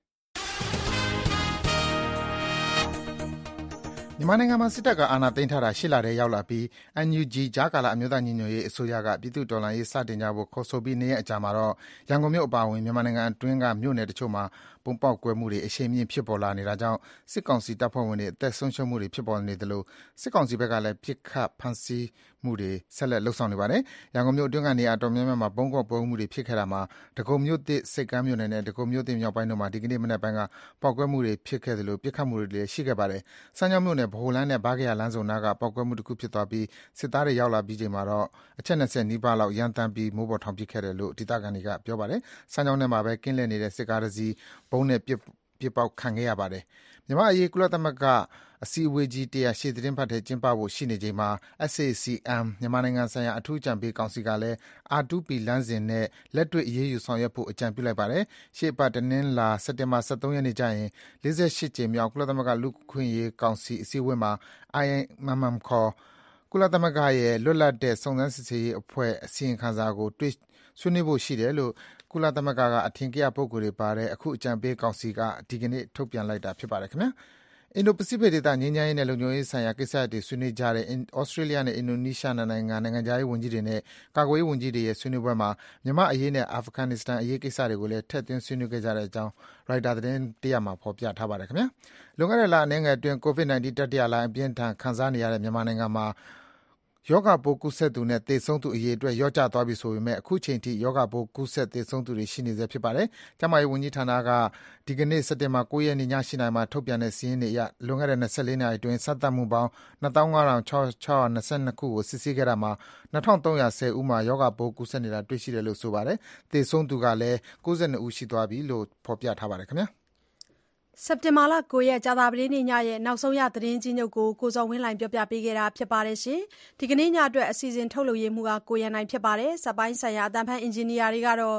မြန်မာနိုင်ငံမှာစစ်တပ်ကအာဏာသိမ်းထားတာရှစ်လတည်းရောက်လာပြီး N U G ကြားကာလအမျိုးသားညီညွတ်ရေးအစိုးရကပြည်သူ့တော်လှန်ရေးစတင်ကြဖို့ခေါ်ဆိုပြီးနေ့ရက်အကြာမှာတော့ရန်ကုန်မြို့အပါအဝင်မြန်မာနိုင်ငံအတွင်းကမြို့နယ်တချို့မှာပုံပေါက်ကွဲမှုတွေအရှိန်မြင့်ဖြစ်ပေါ်လာနေတာကြောင့်စစ်ကောင်စီတပ်ဖွဲ့ဝင်တွေအသက်ဆုံးရှုံးမှုတွေဖြစ်ပေါ်နေသလိုစစ်ကောင်စီဘက်ကလည်းပြစ်ခတ်ဖမ်းဆီးမှုတွေဆက်လက်လှုပ်ဆောင်နေပါတယ်။ရန်ကုန်မြို့အတွင်းကနေအတော်များများမှာပုံကော့ပွဲမှုတွေဖြစ်ခဲ့တာမှာဒဂုံမြို့သစ်စိတ်ကမ်းမြို့နယ်နဲ့ဒဂုံမြို့သစ်မြောက်ပိုင်းတို့မှာဒီကနေ့မနက်ပိုင်းကပေါက်ကွဲမှုတွေဖြစ်ခဲ့သလိုပြစ်ခတ်မှုတွေလည်းရှိခဲ့ပါတယ်။စမ်းချောင်းမြို့နယ်ဗဟိုလမ်းနဲ့ဘားကရလမ်းစုံနာကပေါက်ကွဲမှုတစ်ခုဖြစ်သွားပြီးစစ်သားတွေရောက်လာပြီးချိန်မှာတော့အချက်နှစ်ဆယ်နီးပါးလောက်ရန်တမ်းပြီးမိုးပေါ်ထောင်ပစ်ခဲ့တယ်လို့ဒေသခံတွေကပြောပါတယ်။စမ်းချောင်းထဲမှာပဲကင်းလှည့်နေတဲ့စစ်ကားတစ်စီးဘုံနဲ့ပစ်ပစ်ပေါက်ခံခဲ့ရပါတယ်။မြန်မာအရေးကုလသမဂ္ဂအစည်းအဝေးကြီးတရားရှေ့သတင်းဖတ်တဲ့ကျင်းပဖို့ရှိနေချိန်မှာ S A C M မြန်မာနိုင်ငံဆိုင်ရာအထူးအကြံပေးကောင်စီကလည်း R two P လမ်းစဉ်နဲ့လက်တွေ့အရေးယူဆောင်ရွက်ဖို့အကြံပြုလိုက်ပါတယ်။ရှေ့ပတ်တနင်္လာစက်တင်ဘာ၁၃ရက်နေ့ကျရင်၄၈ကြိမ်မြောက်ကုလသမဂ္ဂလူ့အခွင့်အရေးကောင်စီအစည်းအဝေးမှာ I M M ခေါ်ကုလသမဂ္ဂရဲ့လွတ်လပ်တဲ့စုံစမ်းစစ်ဆေးရေးအဖွဲ့အစီရင်ခံစာကိုတွေ့ဆွေးနွေးဖို့ရှိတယ်လို့ကုလသမဂ္ဂကအထင်ကရပုဂ္ဂိုလ်တွေပါတဲ့အခုအကြံပေးကောင်စီကဒီကနေ့ထုတ်ပြန်လိုက်တာဖြစ်ပါတယ်ခင်ဗျာအင်ဒိုပစိဖိတ်ဒေသငြိမ်းချမ်းရေးနဲ့လုံခြုံရေးဆိုင်ရာကိစ္စတွေဆွေးနွေးကြတဲ့ဩစတြေးလျနဲ့အင်ဒိုနီးရှားနိုင်ငံနိုင်ငံခြားရေးဝန်ကြီးတွေနဲ့ကာကွယ်ရေးဝန်ကြီးတွေရဲ့ဆွေးနွေးပွဲမှာမြန်မာအရေးနဲ့အာဖဂန်နစ္စတန်အရေးကိစ္စတွေကိုလည်းထည့်သွင်းဆွေးနွေးခဲ့ကြတဲ့အကြောင်းရိုက်တာသတင်းတရမှာဖော်ပြထားပါတယ်ခင်ဗျာလွန်ခဲ့တဲ့လအနည်းငယ်အတွင်း ကိုဗစ်၁၉ တတိယလှိုင်းအပြင်းထန်ခံစားနေရတဲ့မြန်မာနိုင်ငံမှာရောဂါပိုးကူးစက်သူနဲ့သေဆုံးသူအရေအတွက်လျော့ကျသွားပြီဆိုပေမဲ့အခုချိန်ထိရောဂါပိုးကူးစက်သေဆုံးသူတွေရှိနေဆဲဖြစ်ပါတယ်။ကျန်းမာရေးဝန်ကြီးဌာနကဒီကနေ့စက်တင်ဘာ၉ရက်နေ့ည၈နာရီမှာထုတ်ပြန်တဲ့စာရင်းတွေအရလွန်ခဲ့တဲ့၂၄နာရီအတွင်းစတင်မှုပေါင်း၂၅၆၂၂ခုကိုစစ်ဆေးခဲ့တာမှာ၂၃၁၀ဦးမှာရောဂါပိုးကူးစက်နေတာတွေ့ရှိတယ်လို့ဆိုပါတယ်။သေဆုံးသူကလည်း၉၂ဦးရှိသွားပြီလို့ဖော်ပြထားပါတယ်ခင်ဗျာ။စက်တင်ဘာလ၉ရက်ကြာသပတေးနေ့ညရဲ့နောက်ဆုံးရသတင်းကြီးညုပ်ကိုကိုဇော်ဝင်းလှိုင်ပြောပြပေးခဲ့တာဖြစ်ပါတယ်ရှင်။ဒီကနေ့ညအတွက်အစီအစဉ်ထုတ်လုပ်ရေးမှူးကကိုရန်နိုင်ဖြစ်ပါတယ်။စက်ပိုင်းဆိုင်ရာအတန်ဖန်အင်ဂျင်နီယာတွေကတော့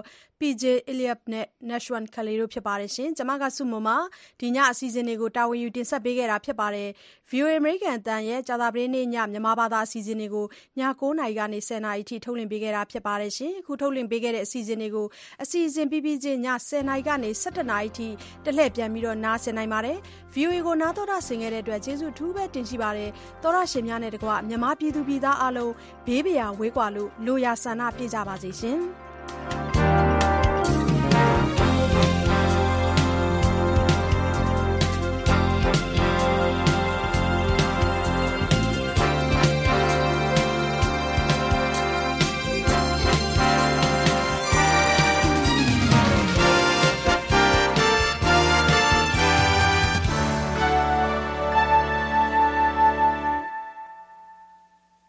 ပီ ဂျေ Eliab နဲ့ Nashwan Khalil တို့ဖြစ်ပါတယ်ရှင်ကျွန်မကစုမမဒီညအစီအစဉ်တွေကိုတာဝန်ယူတင်ဆက်ပေးခဲ့တာဖြစ်ပါတယ် ဗီအိုအေ American အသံရဲ့ကြာသပတေးနေ့ညမြန်မာဘာသာအစီအစဉ်တွေကိုည9နာရီကနေ10နာရီထိထုတ်လွှင့်ပေးခဲ့တာဖြစ်ပါတယ်ရှင်အခုထုတ်လွှင့်ပေးခဲ့တဲ့အစီအစဉ်တွေကိုအစီအစဉ်ပြီးပြီးချင်းည10နာရီကနေ17နာရီထိတလှည့်ပြန်ပြီးတော့နားဆင်နိုင်ပါတယ် ဗီအိုအေ ကိုနားတော်တာဆင်ခဲ့တဲ့အတွက်ကျေးဇူးအထူးပဲတင်ရှိပါတယ်တော်ရရှင်များနဲ့တကွမြန်မာပြည်သူပြည်သားအားလုံးဘေးပရာဝေးကွာလို့လိုရာဆန္ဒပြကြပါစေရှင်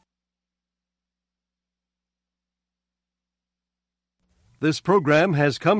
This program has come